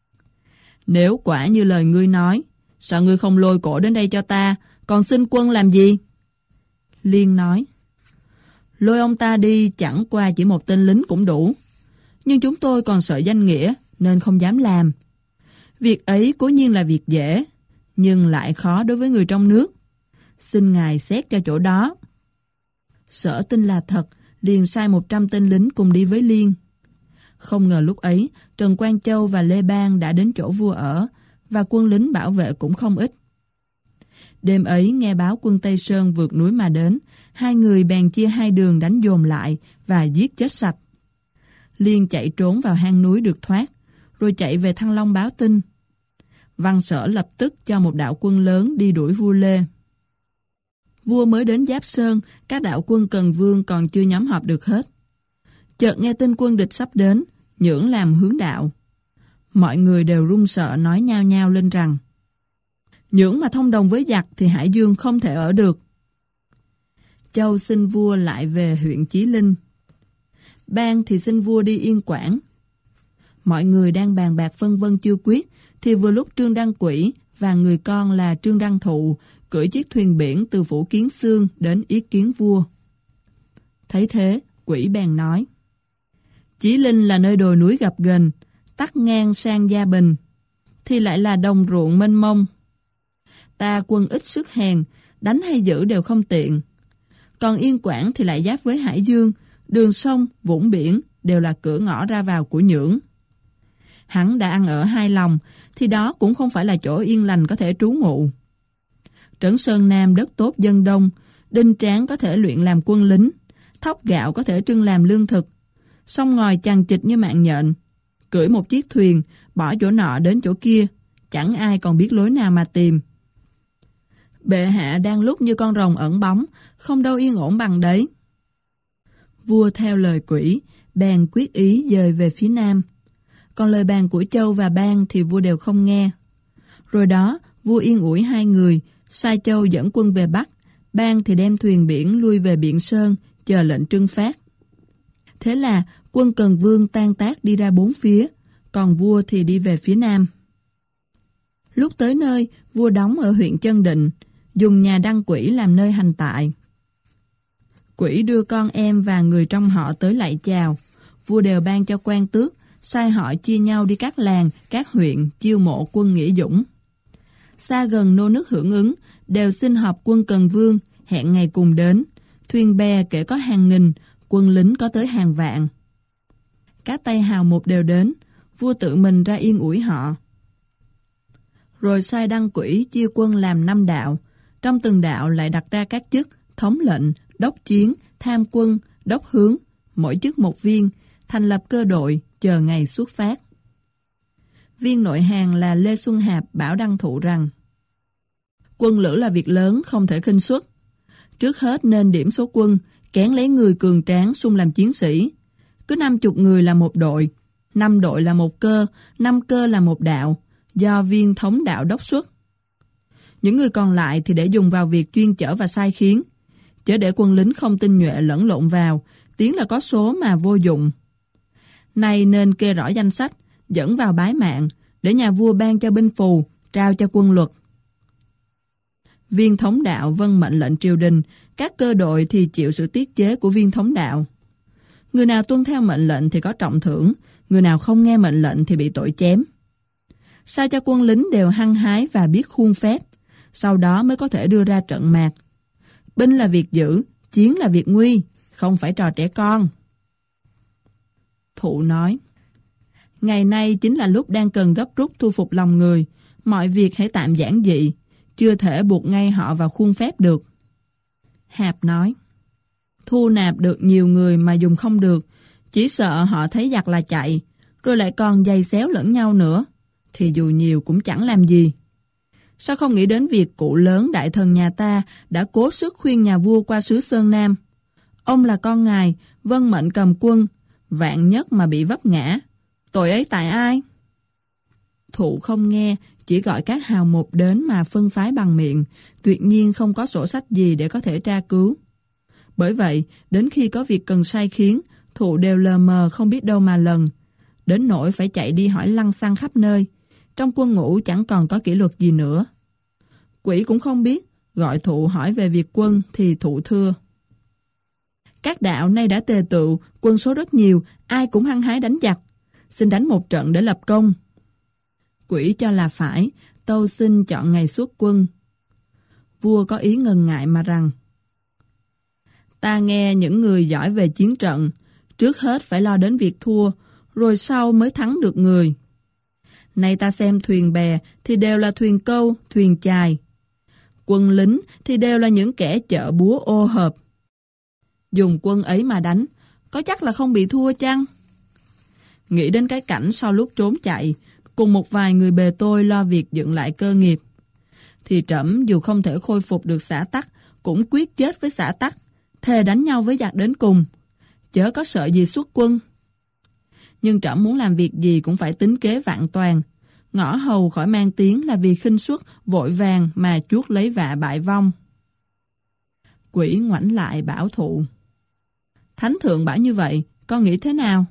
Nếu quả như lời ngươi nói, sao ngươi không lôi cổ đến đây cho ta, còn xin quân làm gì? Liên nói: Lôi ông ta đi chẳng qua chỉ một tên lính cũng đủ, nhưng chúng tôi còn sợ danh nghĩa nên không dám làm. Việc ấy cố nhiên là việc dễ, nhưng lại khó đối với người trong nước. Xin ngài xét cho chỗ đó. Sở tin là thật, liền sai một trăm tên lính cùng đi với Liên. Không ngờ lúc ấy, Trần Quang Châu và Lê Bang đã đến chỗ vua ở, và quân lính bảo vệ cũng không ít. Đêm ấy nghe báo quân Tây Sơn vượt núi mà đến, hai người bèn chia hai đường đánh dồn lại và giết chết sạch. Liên chạy trốn vào hang núi được thoát, rồi chạy về Thăng Long báo tin. Văn Sở lập tức cho một đạo quân lớn đi đuổi vua Lê. Vua mới đến Giáp Sơn, các đạo quân Cần Vương còn chưa nhóm họp được hết. Chợt nghe tin quân địch sắp đến, Nhưỡng làm hướng đạo. Mọi người đều run sợ nói nhao nhao lên rằng: Nhưỡng mà thông đồng với giặc thì Hải Dương không thể ở được. Châu xin vua lại về huyện Chí Linh. Bang thì xin vua đi Yên Quảng. Mọi người đang bàn bạc phân vân chưa quyết, thì vừa lúc Trương Đăng Quỷ và người con là Trương Đăng Thụ cưỡi chiếc thuyền biển từ phủ Kiến Xương đến ý kiến vua. Thấy thế, Quỷ bèn nói: Chí Linh là nơi đồi núi gập ghềnh, tắc ngang sang Gia Bình, thì lại là đồng ruộng mênh mông. Ta quân ít sức hèn, đánh hay giữ đều không tiện. Còn Yên Quảng thì lại giáp với Hải Dương, đường sông, vũng biển đều là cửa ngõ ra vào của Nhưỡng. Hắn đã ăn ở hai lòng, thì đó cũng không phải là chỗ yên lành có thể trú ngụ. Trấn Sơn Nam đất tốt dân đông, đinh tráng có thể luyện làm quân lính, thóc gạo có thể trưng làm lương thực, sông ngòi chằng chịt như mạng nhện. Cưỡi một chiếc thuyền, bỏ chỗ nọ đến chỗ kia, chẳng ai còn biết lối nào mà tìm. Bệ hạ đang lúc như con rồng ẩn bóng, không đâu yên ổn bằng đấy. Vua theo lời Quỷ, bèn quyết ý dời về phía Nam. Còn lời bàn của Châu và Bang thì vua đều không nghe. Rồi đó, vua yên ủi hai người, sai Châu dẫn quân về Bắc, Bang thì đem thuyền biển lui về Biện Sơn, chờ lệnh trưng phát. Thế là quân Cần Vương tan tác đi ra bốn phía, còn vua thì đi về phía Nam. Lúc tới nơi, vua đóng ở huyện Chân Định, dùng nhà Đăng Quỷ làm nơi hành tại. Quỷ đưa con em và người trong họ tới lạy chào, vua đều ban cho quan tước, sai họ chia nhau đi các làng, các huyện, chiêu mộ quân nghĩa dũng. Xa gần nô nước hưởng ứng, đều xin họp quân Cần Vương, hẹn ngày cùng đến. Thuyền bè kể có hàng nghìn, quân lính có tới hàng vạn. Các tay hào một đều đến, vua tự mình ra yên ủi họ. Rồi sai Đăng Quỷ chia quân làm năm đạo, trong từng đạo lại đặt ra các chức thống lệnh, đốc chiến, tham quân, đốc hướng, mỗi chức một viên, thành lập cơ đội, chờ ngày xuất phát. Viên nội hàng là Lê Xuân Hạp bảo Đăng Thụ rằng: Quân lữ là việc lớn không thể khinh suất. Trước hết nên điểm số quân, kén lấy người cường tráng xung làm chiến sĩ. Cứ năm chục người là một đội, năm đội là một cơ, năm cơ là một đạo, do viên thống đạo đốc xuất. Những người còn lại thì để dùng vào việc chuyên chở và sai khiến, chớ để quân lính không tinh nhuệ lẫn lộn vào, tiếng là có số mà vô dụng. Nay nên kê rõ danh sách, dẫn vào bái mạng, để nhà vua ban cho binh phù, trao cho quân luật. Viên thống đạo vâng mệnh lệnh triều đình, các cơ đội thì chịu sự tiết chế của viên thống đạo. Người nào tuân theo mệnh lệnh thì có trọng thưởng, người nào không nghe mệnh lệnh thì bị tội chém. Sao cho quân lính đều hăng hái và biết khuôn phép, sau đó mới có thể đưa ra trận mạc. Binh là việc giữ, chiến là việc nguy, không phải trò trẻ con. Thụ nói: Ngày nay chính là lúc đang cần gấp rút thu phục lòng người, mọi việc hãy tạm giản dị, chưa thể buộc ngay họ vào khuôn phép được. Hạp nói: Thu nạp được nhiều người mà dùng không được, chỉ sợ họ thấy giặc là chạy, rồi lại còn giày xéo lẫn nhau nữa, thì dù nhiều cũng chẳng làm gì. Sao không nghĩ đến việc cụ lớn đại thần nhà ta đã cố sức khuyên nhà vua qua xứ Sơn Nam? Ông là con ngài, vâng mệnh cầm quân, vạn nhất mà bị vấp ngã, tội ấy tại ai? Thụ không nghe, chỉ gọi các hào mục đến mà phân phái bằng miệng, tuyệt nhiên không có sổ sách gì để có thể tra cứu. Bởi vậy, đến khi có việc cần sai khiến, Thụ đều lờ mờ không biết đâu mà lần. đến nỗi phải chạy đi hỏi lăng xăng khắp nơi. Trong quân ngũ chẳng còn có kỷ luật gì nữa. Quỷ cũng không biết, gọi Thụ hỏi về việc quân thì Thụ thưa: các đạo nay đã tề tựu, quân số rất nhiều, ai cũng hăng hái đánh giặc. Xin đánh một trận để lập công. Quỷ cho là phải, tâu xin chọn ngày xuất quân. Vua có ý ngần ngại mà rằng: ta nghe những người giỏi về chiến trận, trước hết phải lo đến việc thua, rồi sau mới thắng được người. Nay ta xem thuyền bè thì đều là thuyền câu, thuyền chài. Quân lính thì đều là những kẻ chợ búa ô hợp. Dùng quân ấy mà đánh, có chắc là không bị thua chăng? Nghĩ đến cái cảnh sau lúc trốn chạy, cùng một vài người bề tôi lo việc dựng lại cơ nghiệp, thì trẫm dù không thể khôi phục được xã Tắc, cũng quyết chết với xã Tắc, thề đánh nhau với giặc đến cùng, chớ có sợ gì xuất quân. Nhưng trẫm muốn làm việc gì cũng phải tính kế vạn toàn, ngõ hầu khỏi mang tiếng là vì khinh suất vội vàng mà chuốc lấy vạ bại vong. Quỷ ngoảnh lại bảo Thụ: thánh thượng bảo như vậy, con nghĩ thế nào?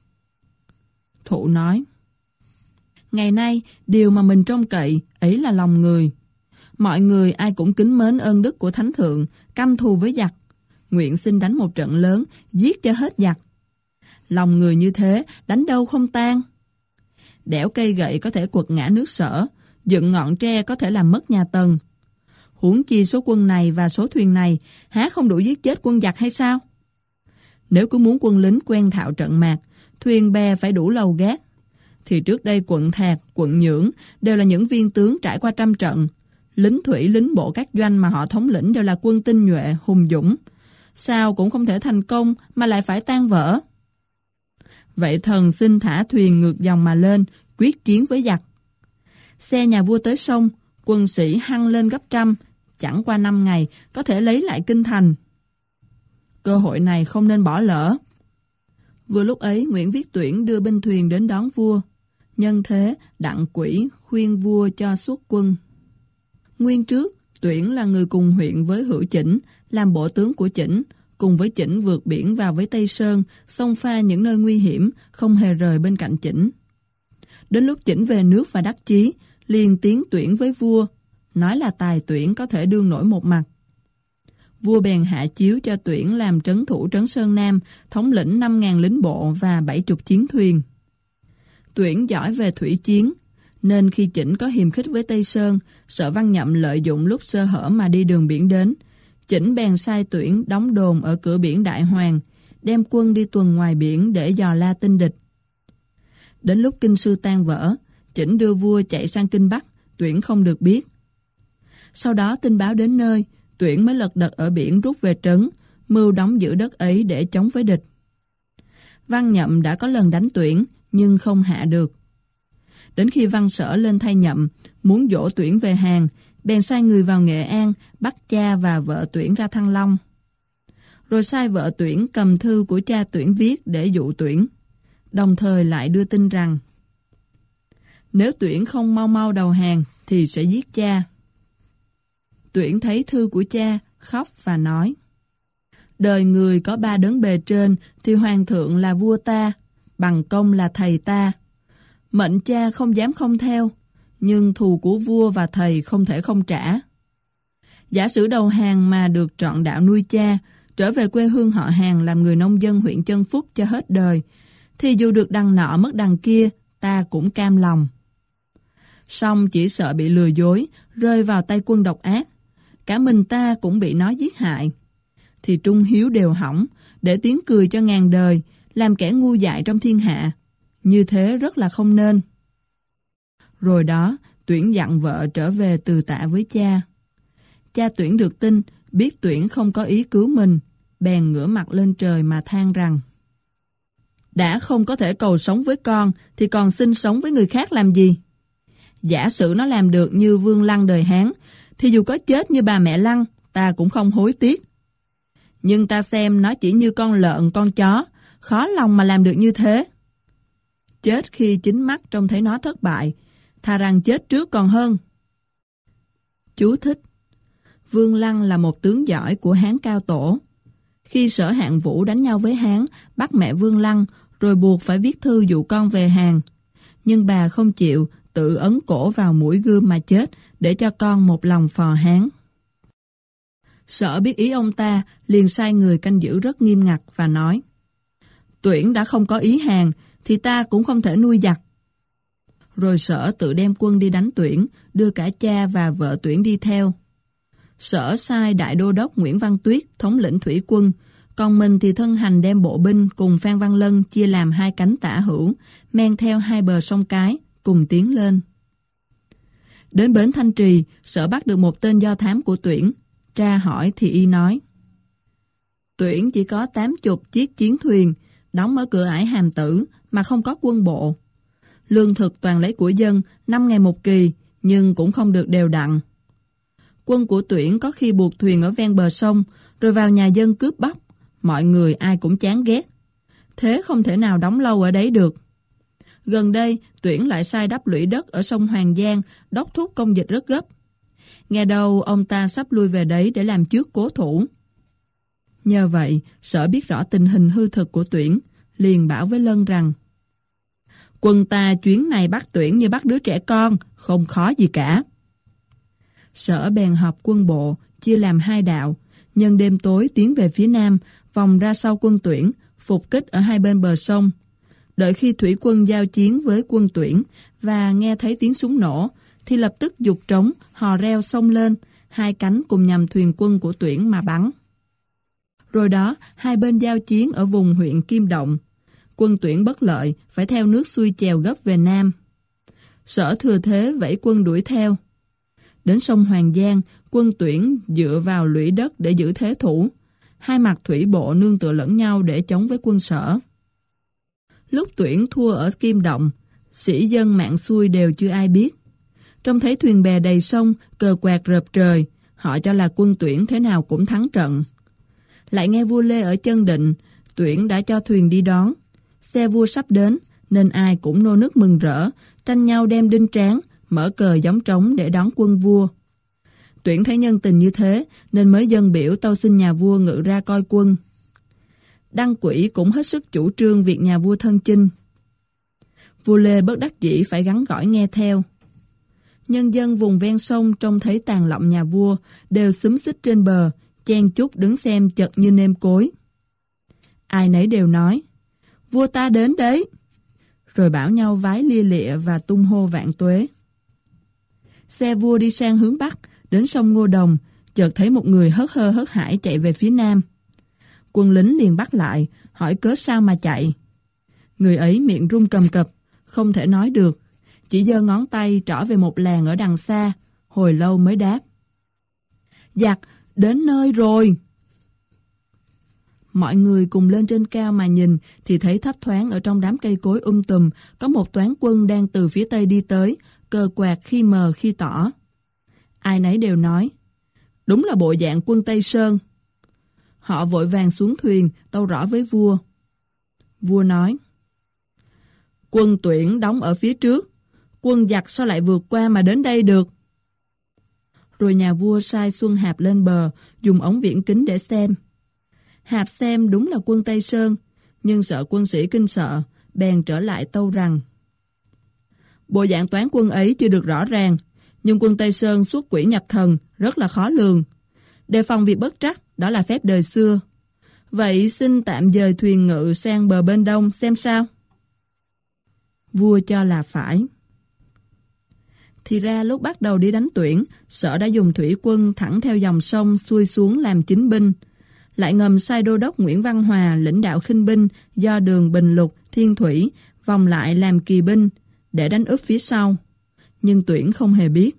Thụ nói: ngày nay điều mà mình trông cậy ấy là lòng người. Mọi người ai cũng kính mến ơn đức của thánh thượng, căm thù với giặc, nguyện xin đánh một trận lớn, giết cho hết giặc. Lòng người như thế, đánh đâu không tan. Đẽo cây gậy có thể quật ngã nước Sở, dựng ngọn tre có thể làm mất nhà Tần. Huống chi số quân này và số thuyền này, há không đủ giết chết quân giặc hay sao? Nếu cứ muốn quân lính quen thạo trận mạc, thuyền bè phải đủ lầu gác, thì trước đây quận Thạc, quận Nhưỡng đều là những viên tướng trải qua trăm trận. Lính thủy, lính bộ các doanh mà họ thống lĩnh đều là quân tinh nhuệ, hùng dũng. Sao cũng không thể thành công mà lại phải tan vỡ. Vậy thần xin thả thuyền ngược dòng mà lên, quyết chiến với giặc. Xe nhà vua tới sông, quân sĩ hăng lên gấp trăm, chẳng qua năm ngày có thể lấy lại kinh thành. Cơ hội này không nên bỏ lỡ. Vừa lúc ấy Nguyễn Viết Tuyển đưa binh thuyền đến đón vua. Nhân thế Đặng Quỷ khuyên vua cho xuất quân. Nguyên trước, Tuyển là người cùng huyện với Hữu Chỉnh, làm bộ tướng của Chỉnh, cùng với Chỉnh vượt biển vào với Tây Sơn, xông pha những nơi nguy hiểm, không hề rời bên cạnh Chỉnh. Đến lúc Chỉnh về nước và đắc chí, liền tiến Tuyển với vua, nói là tài Tuyển có thể đương nổi một mặt. Vua bèn hạ chiếu cho Tuyển làm trấn thủ trấn Sơn Nam, thống lĩnh năm ngàn lính bộ và bảy chục chiến thuyền. Tuyển giỏi về thủy chiến, nên khi Chỉnh có hiềm khích với Tây Sơn, sợ Văn Nhậm lợi dụng lúc sơ hở mà đi đường biển đến, Chỉnh bèn sai Tuyển đóng đồn ở cửa biển Đại Hoàng, đem quân đi tuần ngoài biển để dò la tin địch. Đến lúc kinh sư tan vỡ, Chỉnh đưa vua chạy sang kinh Bắc, Tuyển không được biết. Sau đó tin báo đến nơi, Tuyển mới lật đật ở biển rút về trấn, mưu đóng giữ đất ấy để chống với địch. Văn Nhậm đã có lần đánh Tuyển, nhưng không hạ được. Đến khi Văn Sở lên thay Nhậm, muốn dỗ Tuyển về hàng, bèn sai người vào Nghệ An, bắt cha và vợ Tuyển ra Thăng Long. Rồi sai vợ Tuyển cầm thư của cha Tuyển viết để dụ Tuyển, đồng thời lại đưa tin rằng nếu Tuyển không mau mau đầu hàng thì sẽ giết cha. Tuyển thấy thư của cha, khóc và nói: đời người có ba đấng bề trên thì hoàng thượng là vua ta, bằng công là thầy ta. Mệnh cha không dám không theo, nhưng thù của vua và thầy không thể không trả. Giả sử đầu hàng mà được trọn đạo nuôi cha, trở về quê hương họ hàng làm người nông dân huyện Chân Phúc cho hết đời, thì dù được đằng nọ mất đằng kia, ta cũng cam lòng. Song chỉ sợ bị lừa dối, rơi vào tay quân độc ác, cả mình ta cũng bị nó giết hại, thì trung hiếu đều hỏng, để tiếng cười cho ngàn đời, làm kẻ ngu dại trong thiên hạ. Như thế rất là không nên. Rồi đó, Tuyển dặn vợ trở về từ tạ với cha. Cha Tuyển được tin, biết Tuyển không có ý cứu mình, bèn ngửa mặt lên trời mà than rằng: đã không có thể cầu sống với con, thì còn xin sống với người khác làm gì? Giả sử nó làm được như Vương Lăng đời Hán, thì dù có chết như bà mẹ Lăng, ta cũng không hối tiếc. Nhưng ta xem nó chỉ như con lợn, con chó, khó lòng mà làm được như thế. Chết khi chính mắt trông thấy nó thất bại, thà rằng chết trước còn hơn. Chú thích: Vương Lăng là một tướng giỏi của Hán cao tổ. Khi Sở Hạng Vũ đánh nhau với Hán, bắt mẹ Vương Lăng, rồi buộc phải viết thư dụ con về hàng. Nhưng bà không chịu, tự ấn cổ vào mũi gươm mà chết để cho con một lòng phò Hán. Sở biết ý ông ta, liền sai người canh giữ rất nghiêm ngặt và nói: Tuyển đã không có ý hàng thì ta cũng không thể nuôi giặc. Rồi Sở tự đem quân đi đánh Tuyển, đưa cả cha và vợ Tuyển đi theo. Sở sai đại đô đốc Nguyễn Văn Tuyết thống lĩnh thủy quân, còn mình thì thân hành đem bộ binh cùng Phan Văn Lân chia làm hai cánh tả hữu, men theo hai bờ sông Cái, cùng tiến lên. Đến bến Thanh Trì, Sở bắt được một tên do thám của Tuyển. Tra hỏi thì y nói: Tuyển chỉ có tám chục chiếc chiến thuyền, đóng ở cửa ải Hàm Tử mà không có quân bộ. Lương thực toàn lấy của dân, năm ngày một kỳ, nhưng cũng không được đều đặn. Quân của Tuyển có khi buộc thuyền ở ven bờ sông, rồi vào nhà dân cướp bóc. Mọi người ai cũng chán ghét. Thế không thể nào đóng lâu ở đấy được. Gần đây, Tuyển lại sai đắp lũy đất ở sông Hoàng Giang, đốc thúc công dịch rất gấp. Nghe đâu ông ta sắp lui về đấy để làm trước cố thủ. Nhờ vậy, Sở biết rõ tình hình hư thực của Tuyển, liền bảo với Lân rằng: Quân ta chuyến này bắt Tuyển như bắt đứa trẻ con, không khó gì cả. Sở bèn họp quân bộ, chia làm hai đạo, nhân đêm tối tiến về phía nam, vòng ra sau quân Tuyển, phục kích ở hai bên bờ sông. Đợi khi thủy quân giao chiến với quân Tuyển và nghe thấy tiếng súng nổ, thì lập tức giục trống, hò reo xông lên, hai cánh cùng nhằm thuyền quân của Tuyển mà bắn. Rồi đó, hai bên giao chiến ở vùng huyện Kim Động. Quân Tuyển bất lợi, phải theo nước xuôi chèo gấp về Nam. Sở thừa thế vẫy quân đuổi theo. Đến sông Hoàng Giang, quân Tuyển dựa vào lũy đất để giữ thế thủ. Hai mặt thủy bộ nương tựa lẫn nhau để chống với quân Sở. Lúc Tuyển thua ở Kim Động, sĩ dân mạng xuôi đều chưa ai biết. Trông thấy thuyền bè đầy sông, cờ quạt rợp trời, họ cho là quân Tuyển thế nào cũng thắng trận. Lại nghe vua Lê ở Chân Định, Tuyển đã cho thuyền đi đón. Xe vua sắp đến, nên ai cũng nô nức mừng rỡ, tranh nhau đem đinh tráng, mở cờ gióng trống để đón quân vua. Tuyển thấy nhân tình như thế, nên mới dâng biểu tâu xin nhà vua ngự ra coi quân. Đăng Quỹ cũng hết sức chủ trương việc nhà vua thân chinh. Vua Lê bất đắc dĩ phải gắn gỏi nghe theo. Nhân dân vùng ven sông trông thấy tàn lộng nhà vua, đều xúm xít trên bờ, chen chúc đứng xem chật như nêm cối. Ai nấy đều nói: Vua ta đến đấy! Rồi bảo nhau vái lia lịa và tung hô vạn tuế. Xe vua đi sang hướng Bắc, đến sông Ngô Đồng, chợt thấy một người hớt hơ hớt hải chạy về phía Nam. Quân lính liền bắt lại, hỏi cớ sao mà chạy. Người ấy miệng run cầm cập, không thể nói được, chỉ giơ ngón tay trỏ về một làng ở đằng xa, hồi lâu mới đáp: Giặc đến nơi rồi. Mọi người cùng lên trên cao mà nhìn thì thấy thấp thoáng ở trong đám cây cối um tùm có một toán quân đang từ phía tây đi tới, cờ quạt khi mờ khi tỏ. Ai nấy đều nói: Đúng là bộ dạng quân Tây Sơn. Họ vội vàng xuống thuyền tâu rõ với vua. Vua nói: Quân Tuyển đóng ở phía trước, quân giặc sao lại vượt qua mà đến đây được? Rồi nhà vua sai Xuân Hạp lên bờ, dùng ống viễn kính để xem. Hạp xem đúng là quân Tây Sơn, nhưng sợ quân sĩ kinh sợ, bèn trở lại tâu rằng: Bộ dạng toán quân ấy chưa được rõ ràng, nhưng quân Tây Sơn xuất quỷ nhập thần, rất là khó lường. Đề phòng việc bất trắc, đó là phép đời xưa. Vậy xin tạm dời thuyền ngự sang bờ bên đông xem sao? Vua cho là phải. Thì ra lúc bắt đầu đi đánh Tuyển, Sở đã dùng thủy quân thẳng theo dòng sông xuôi xuống làm chính binh, lại ngầm sai đô đốc Nguyễn Văn Hòa lãnh đạo khinh binh do đường Bình Lục, Thiên Thủy vòng lại làm kỳ binh để đánh úp phía sau, nhưng Tuyển không hề biết.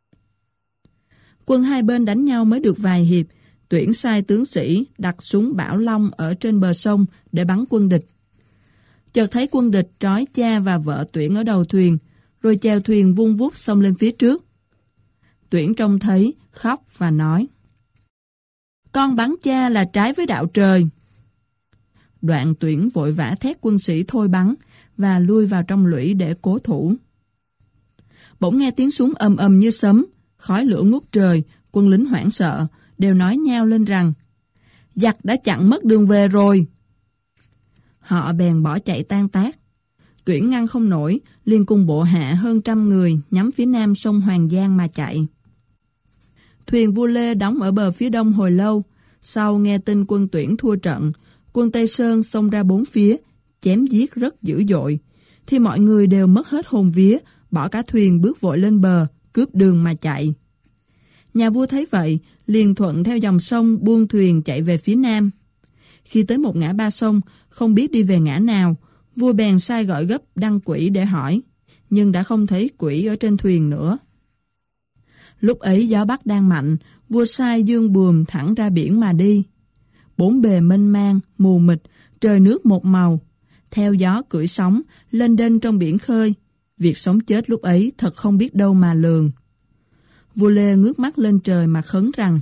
Quân hai bên đánh nhau mới được vài hiệp, Tuyển sai tướng sĩ đặt súng Bảo Long ở trên bờ sông để bắn quân địch. Chợt thấy quân địch trói cha và vợ Tuyển ở đầu thuyền, rồi chèo thuyền vung vút xông lên phía trước. Tuyển trông thấy, khóc và nói: Con bắn cha là trái với đạo trời. Đoạn Tuyển vội vã thét quân sĩ thôi bắn và lui vào trong lũy để cố thủ. Bỗng nghe tiếng súng ầm ầm như sấm, khói lửa ngút trời, quân lính hoảng sợ, đều nói nhao lên rằng: Giặc đã chặn mất đường về rồi. Họ bèn bỏ chạy tan tác. Tuyển ngăn không nổi, liền cùng bộ hạ hơn trăm người nhắm phía nam sông Hoàng Giang mà chạy. Thuyền vua Lê đóng ở bờ phía đông hồi lâu. Sau nghe tin quân Tuyển thua trận, quân Tây Sơn xông ra bốn phía, chém giết rất dữ dội, thì mọi người đều mất hết hồn vía, bỏ cả thuyền bước vội lên bờ, cướp đường mà chạy. Nhà vua thấy vậy, liền thuận theo dòng sông buông thuyền chạy về phía nam. Khi tới một ngã ba sông, không biết đi về ngã nào, vua bèn sai gọi gấp Đăng Quỷ để hỏi, nhưng đã không thấy quỷ ở trên thuyền nữa. Lúc ấy gió Bắc đang mạnh, vua sai dương buồm thẳng ra biển mà đi. Bốn bề mênh mang, mù mịt, trời nước một màu. Theo gió cưỡi sóng, lên đên trong biển khơi. Việc sống chết lúc ấy thật không biết đâu mà lường. Vua Lê ngước mắt lên trời mà khấn rằng: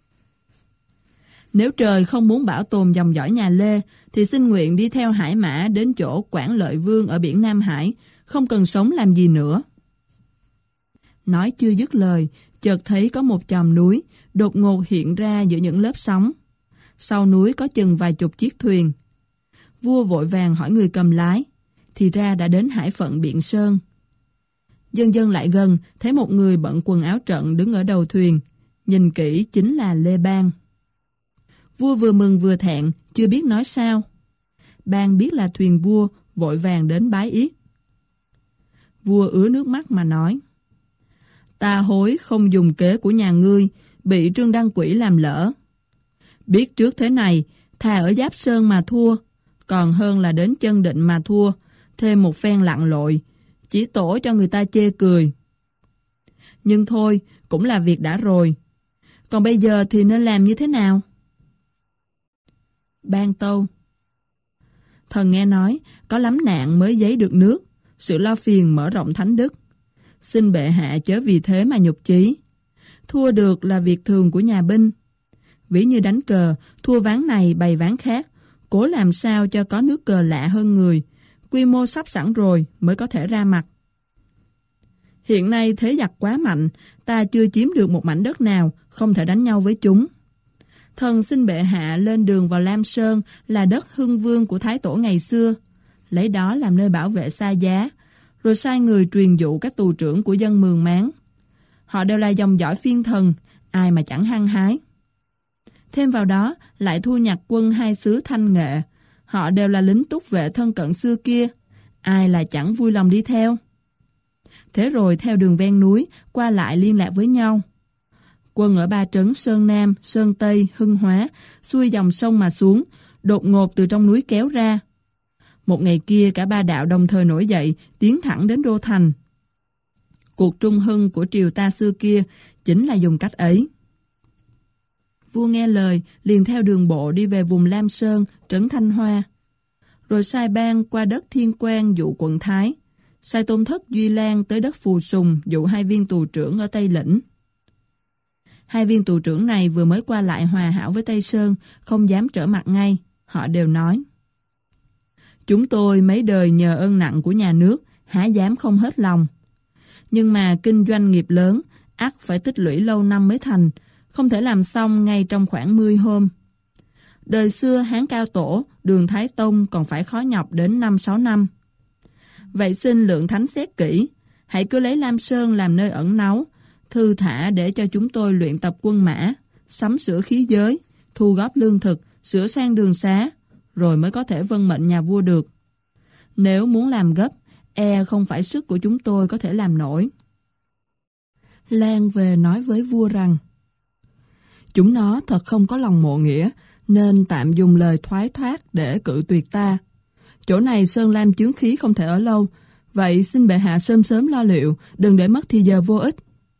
Nếu trời không muốn bảo tồn dòng dõi nhà Lê, thì xin nguyện đi theo hải mã đến chỗ Quảng Lợi Vương ở biển Nam Hải, không cần sống làm gì nữa. Nói chưa dứt lời, chợt thấy có một chòm núi đột ngột hiện ra giữa những lớp sóng. Sau núi có chừng vài chục chiếc thuyền. Vua vội vàng hỏi người cầm lái, thì ra đã đến hải phận Biện Sơn. Dần dần lại gần, thấy một người bận quần áo trận đứng ở đầu thuyền. Nhìn kỹ chính là Lê Bang. Vua vừa mừng vừa thẹn, chưa biết nói sao. Bang biết là thuyền vua, vội vàng đến bái yết. Vua ứa nước mắt mà nói: Ta hối không dùng kế của nhà ngươi, bị Trương Đăng Quỷ làm lỡ. Biết trước thế này, thà ở Giáp Sơn mà thua, còn hơn là đến Chân Định mà thua, thêm một phen lặn lội, chỉ tổ cho người ta chê cười. Nhưng thôi, cũng là việc đã rồi. Còn bây giờ thì nên làm như thế nào? Ban tâu: Thần nghe nói, có lắm nạn mới giấy được nước, sự lo phiền mở rộng thánh đức. Xin bệ hạ chớ vì thế mà nhục chí. Thua được là việc thường của nhà binh. Ví như đánh cờ, thua ván này bày ván khác, cố làm sao cho có nước cờ lạ hơn người, quy mô sắp sẵn rồi mới có thể ra mặt. Hiện nay thế giặc quá mạnh, ta chưa chiếm được một mảnh đất nào, không thể đánh nhau với chúng. Thần xin bệ hạ lên đường vào Lam Sơn, là đất hưng vương của Thái Tổ ngày xưa, lấy đó làm nơi bảo vệ xa giá, rồi sai người truyền dụ các tù trưởng của dân Mường Máng. Họ đều là dòng dõi phiên thần, ai mà chẳng hăng hái. Thêm vào đó lại thu nhặt quân hai xứ Thanh Nghệ, họ đều là lính túc vệ thân cận xưa kia, ai là chẳng vui lòng đi theo. Thế rồi theo đường ven núi, qua lại liên lạc với nhau. Quân ở ba trấn Sơn Nam, Sơn Tây, Hưng Hóa, xuôi dòng sông mà xuống, đột ngột từ trong núi kéo ra. Một ngày kia cả ba đạo đồng thời nổi dậy, tiến thẳng đến đô thành. Cuộc trung hưng của triều ta xưa kia chính là dùng cách ấy. Vua nghe lời, liền theo đường bộ đi về vùng Lam Sơn, trấn Thanh Hoa. Rồi sai Bang qua đất Thiên Quang dụ quận Thái, sai Tôn Thất Duy Lan tới đất Phù Sùng dụ hai viên tù trưởng ở Tây Lĩnh. Hai viên tù trưởng này vừa mới qua lại hòa hảo với Tây Sơn, không dám trở mặt ngay. Họ đều nói: Chúng tôi mấy đời nhờ ơn nặng của nhà nước, há dám không hết lòng. Nhưng mà kinh doanh nghiệp lớn, ắt phải tích lũy lâu năm mới thành, không thể làm xong ngay trong khoảng mười hôm. Đời xưa Hán Cao Tổ, Đường Thái Tông còn phải khó nhọc đến năm sáu năm. Vậy xin lượng thánh xét kỹ, hãy cứ lấy Lam Sơn làm nơi ẩn náu, thư thả để cho chúng tôi luyện tập quân mã, sắm sửa khí giới, thu góp lương thực, sửa sang đường xá, rồi mới có thể vâng mệnh nhà vua được. Nếu muốn làm gấp, e không phải sức của chúng tôi có thể làm nổi. Lan về nói với vua rằng: Chúng nó thật không có lòng mộ nghĩa, nên tạm dùng lời thoái thác để cự tuyệt ta. Chỗ này sơn lam chướng khí không thể ở lâu, vậy xin bệ hạ sớm sớm lo liệu, đừng để mất thì giờ vô ích.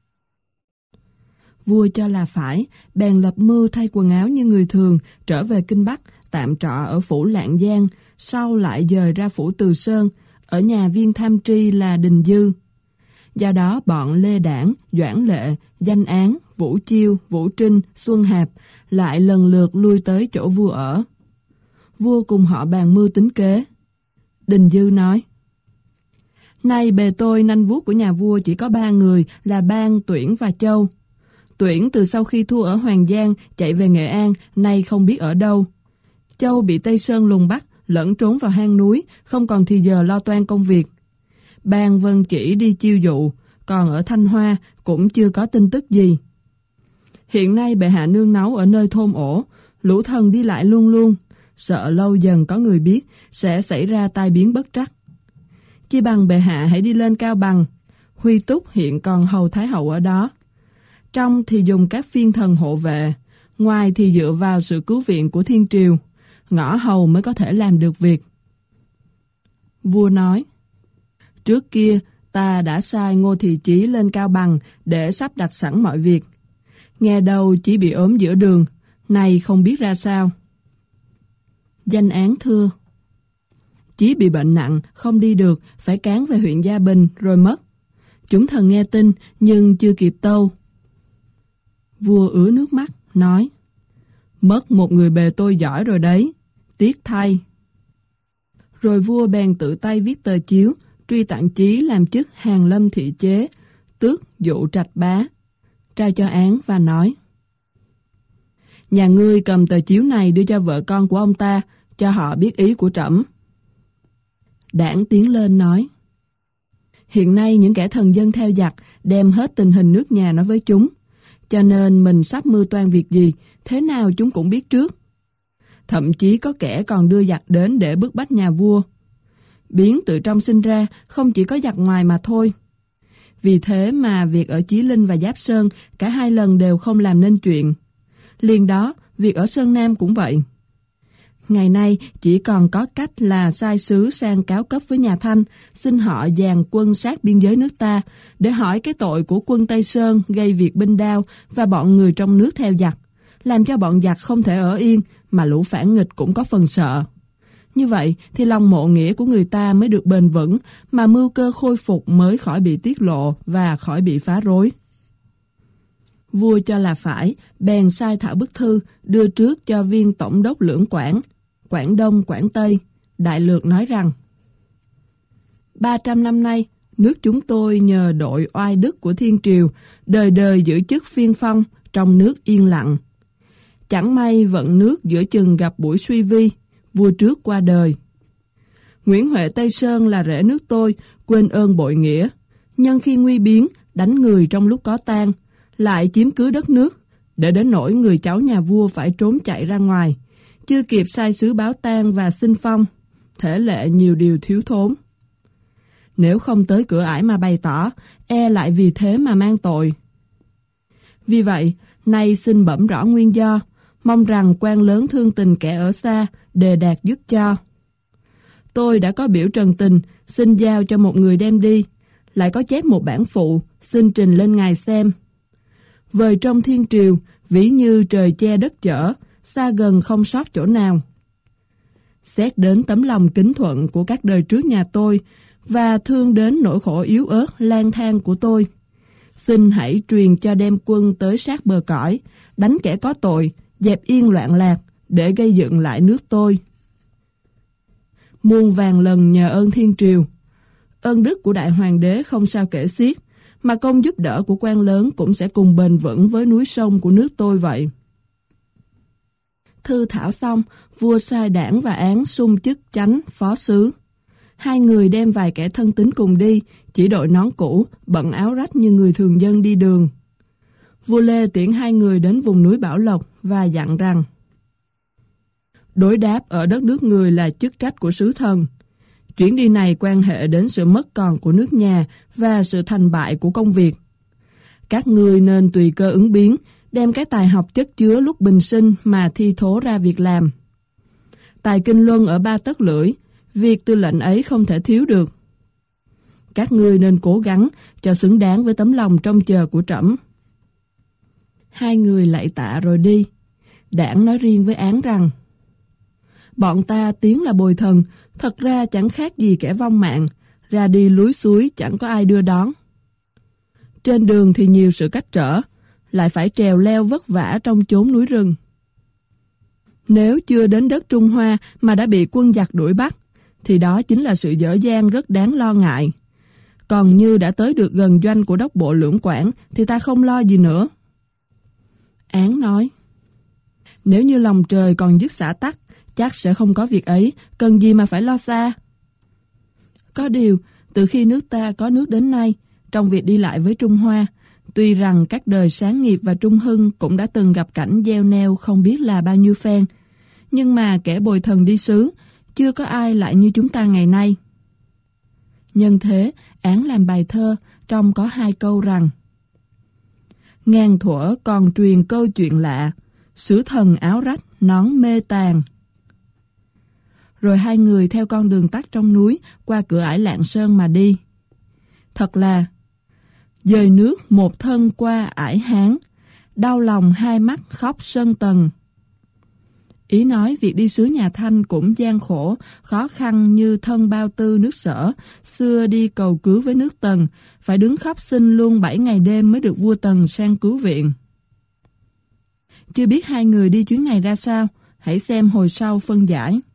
Vua cho là phải, bèn lập mưu thay quần áo như người thường, trở về Kinh Bắc, tạm trọ ở phủ Lạng Giang, sau lại dời ra phủ Từ Sơn, ở nhà viên tham tri là Đình Dư. Do đó bọn Lê Đảng, Doãn Lệ, Danh Án, Vũ Chiêu, Vũ Trinh, Xuân Hạp lại lần lượt lui tới chỗ vua ở. Vua cùng họ bàn mưu tính kế. Đình Dư nói: Nay bề tôi nanh vuốt của nhà vua chỉ có ba người là Bang, Tuyển và Châu. Tuyển từ sau khi thua ở Hoàng Giang chạy về Nghệ An, nay không biết ở đâu. Châu bị Tây Sơn lùng bắt, lẫn trốn vào hang núi, không còn thì giờ lo toan công việc. Ban Vân Chỉ đi chiêu dụ, còn ở Thanh Hoa cũng chưa có tin tức gì. Hiện nay bệ hạ nương náu ở nơi thôn ổ, lũ thần đi lại luôn luôn, sợ lâu dần có người biết sẽ xảy ra tai biến bất trắc. Chi bằng bệ hạ hãy đi lên Cao Bằng, Huy Túc hiện còn hầu thái hậu ở đó. Trong thì dùng các phiên thần hộ vệ, ngoài thì dựa vào sự cứu viện của thiên triều, ngõ hầu mới có thể làm được việc. Vua nói, trước kia ta đã sai Ngô Thì Chí lên Cao Bằng để sắp đặt sẵn mọi việc. Nghe đâu chỉ bị ốm giữa đường, nay không biết ra sao. Danh án thưa, Chí bị bệnh nặng, không đi được, phải cán về huyện Gia Bình rồi mất. Chúng thần nghe tin nhưng chưa kịp tâu. Vua ứa nước mắt, nói, mất một người bề tôi giỏi rồi đấy, tiếc thay. Rồi vua bèn tự tay viết tờ chiếu, truy tặng Chí làm chức Hàn Lâm thị chế, tước dụ trạch bá, trao cho án và nói, nhà ngươi cầm tờ chiếu này đưa cho vợ con của ông ta, cho họ biết ý của trẫm. Đảng tiến lên nói, hiện nay những kẻ thần dân theo giặc đem hết tình hình nước nhà nói với chúng, cho nên mình sắp mưu toan việc gì, thế nào chúng cũng biết trước. Thậm chí có kẻ còn đưa giặc đến để bức bách nhà vua. Biến từ trong sinh ra không chỉ có giặc ngoài mà thôi. Vì thế mà việc ở Chí Linh và Giáp Sơn cả hai lần đều không làm nên chuyện. Liền đó, việc ở Sơn Nam cũng vậy. Ngày nay chỉ còn có cách là sai sứ sang cáo cấp với nhà Thanh, xin họ dàn quân sát biên giới nước ta, để hỏi cái tội của quân Tây Sơn gây việc binh đao và bọn người trong nước theo giặc, làm cho bọn giặc không thể ở yên, mà lũ phản nghịch cũng có phần sợ. Như vậy thì lòng mộ nghĩa của người ta mới được bền vững, mà mưu cơ khôi phục mới khỏi bị tiết lộ và khỏi bị phá rối. Vua cho là phải, bèn sai thảo bức thư đưa trước cho viên tổng đốc lưỡng Quảng, Quảng Đông, Quảng Tây. Đại lược nói rằng, ba trăm năm nay, nước chúng tôi nhờ đội oai đức của thiên triều, đời đời giữ chức phiên phong, trong nước yên lặng. Chẳng may vận nước giữa chừng gặp buổi suy vi, vua trước qua đời. Nguyễn Huệ Tây Sơn là rể nước tôi, quên ơn bội nghĩa, nhân khi nguy biến, đánh người trong lúc có tang, lại chiếm cứ đất nước, để đến nỗi người cháu nhà vua phải trốn chạy ra ngoài, chưa kịp sai sứ báo tang và xin phong, thể lệ nhiều điều thiếu thốn. Nếu không tới cửa ải mà bày tỏ, e lại vì thế mà mang tội. Vì vậy, nay xin bẩm rõ nguyên do, mong rằng quan lớn thương tình kẻ ở xa, đề đạt giúp cho. Tôi đã có biểu trần tình, xin giao cho một người đem đi, lại có chép một bản phụ, xin trình lên ngài xem. Vời trong thiên triều, ví như trời che đất chở, xa gần không sót chỗ nào. Xét đến tấm lòng kính thuận của các đời trước nhà tôi, và thương đến nỗi khổ yếu ớt lang thang của tôi, xin hãy truyền cho đem quân tới sát bờ cõi, đánh kẻ có tội, dẹp yên loạn lạc, để gây dựng lại nước tôi. Muôn vàng lần nhờ ơn thiên triều, ơn đức của đại hoàng đế không sao kể xiết, mà công giúp đỡ của quan lớn cũng sẽ cùng bền vững với núi sông của nước tôi vậy. Thư thảo xong, vua sai Đảng và Án xung chức chánh phó sứ. Hai người đem vài kẻ thân tín cùng đi, chỉ đội nón cũ, bận áo rách như người thường dân đi đường. Vua Lê tiễn hai người đến vùng núi Bảo Lộc và dặn rằng, đối đáp ở đất nước người là chức trách của sứ thần. Chuyến đi này quan hệ đến sự mất còn của nước nhà và sự thành bại của công việc. Các ngươi nên tùy cơ ứng biến, đem cái tài học chất chứa lúc bình sinh mà thi thố ra việc làm. Tài kinh luân ở ba tấc lưỡi, việc tư lệnh ấy không thể thiếu được. Các ngươi nên cố gắng cho xứng đáng với tấm lòng trông chờ của trẫm. Hai người lạy tạ rồi đi. Đảng nói riêng với Án rằng, bọn ta tiếng là bồi thần, thật ra chẳng khác gì kẻ vong mạng, ra đi lúi suối chẳng có ai đưa đón. Trên đường thì nhiều sự cách trở, lại phải trèo leo vất vả trong chốn núi rừng. Nếu chưa đến đất Trung Hoa mà đã bị quân giặc đuổi bắt, thì đó chính là sự dở dang rất đáng lo ngại. Còn như đã tới được gần doanh của đốc bộ Lưỡng Quảng, thì ta không lo gì nữa. Án nói, nếu như lòng trời còn dứt xả tắc, chắc sẽ không có việc ấy, cần gì mà phải lo xa. Có điều, từ khi nước ta có nước đến nay, trong việc đi lại với Trung Hoa, tuy rằng các đời Sáng Nghiệp và Trung Hưng cũng đã từng gặp cảnh gieo neo không biết là bao nhiêu phen, nhưng mà kẻ bồi thần đi xứ, chưa có ai lại như chúng ta ngày nay. Nhân thế, Án làm bài thơ, trong có hai câu rằng: ngàn thuở còn truyền câu chuyện lạ, sứ thần áo rách, nón mê tàn. Rồi hai người theo con đường tắt trong núi, qua cửa ải Lạng Sơn mà đi. Thật là dời nước một thân qua ải Hán, đau lòng hai mắt khóc Sơn Tần. Ý nói việc đi xứ nhà Thanh cũng gian khổ, khó khăn như thân Bao Tư nước Sở, xưa đi cầu cứu với nước Tần, phải đứng khóc xin luôn bảy ngày đêm mới được vua Tần sang cứu viện. Chưa biết hai người đi chuyến này ra sao, hãy xem hồi sau phân giải.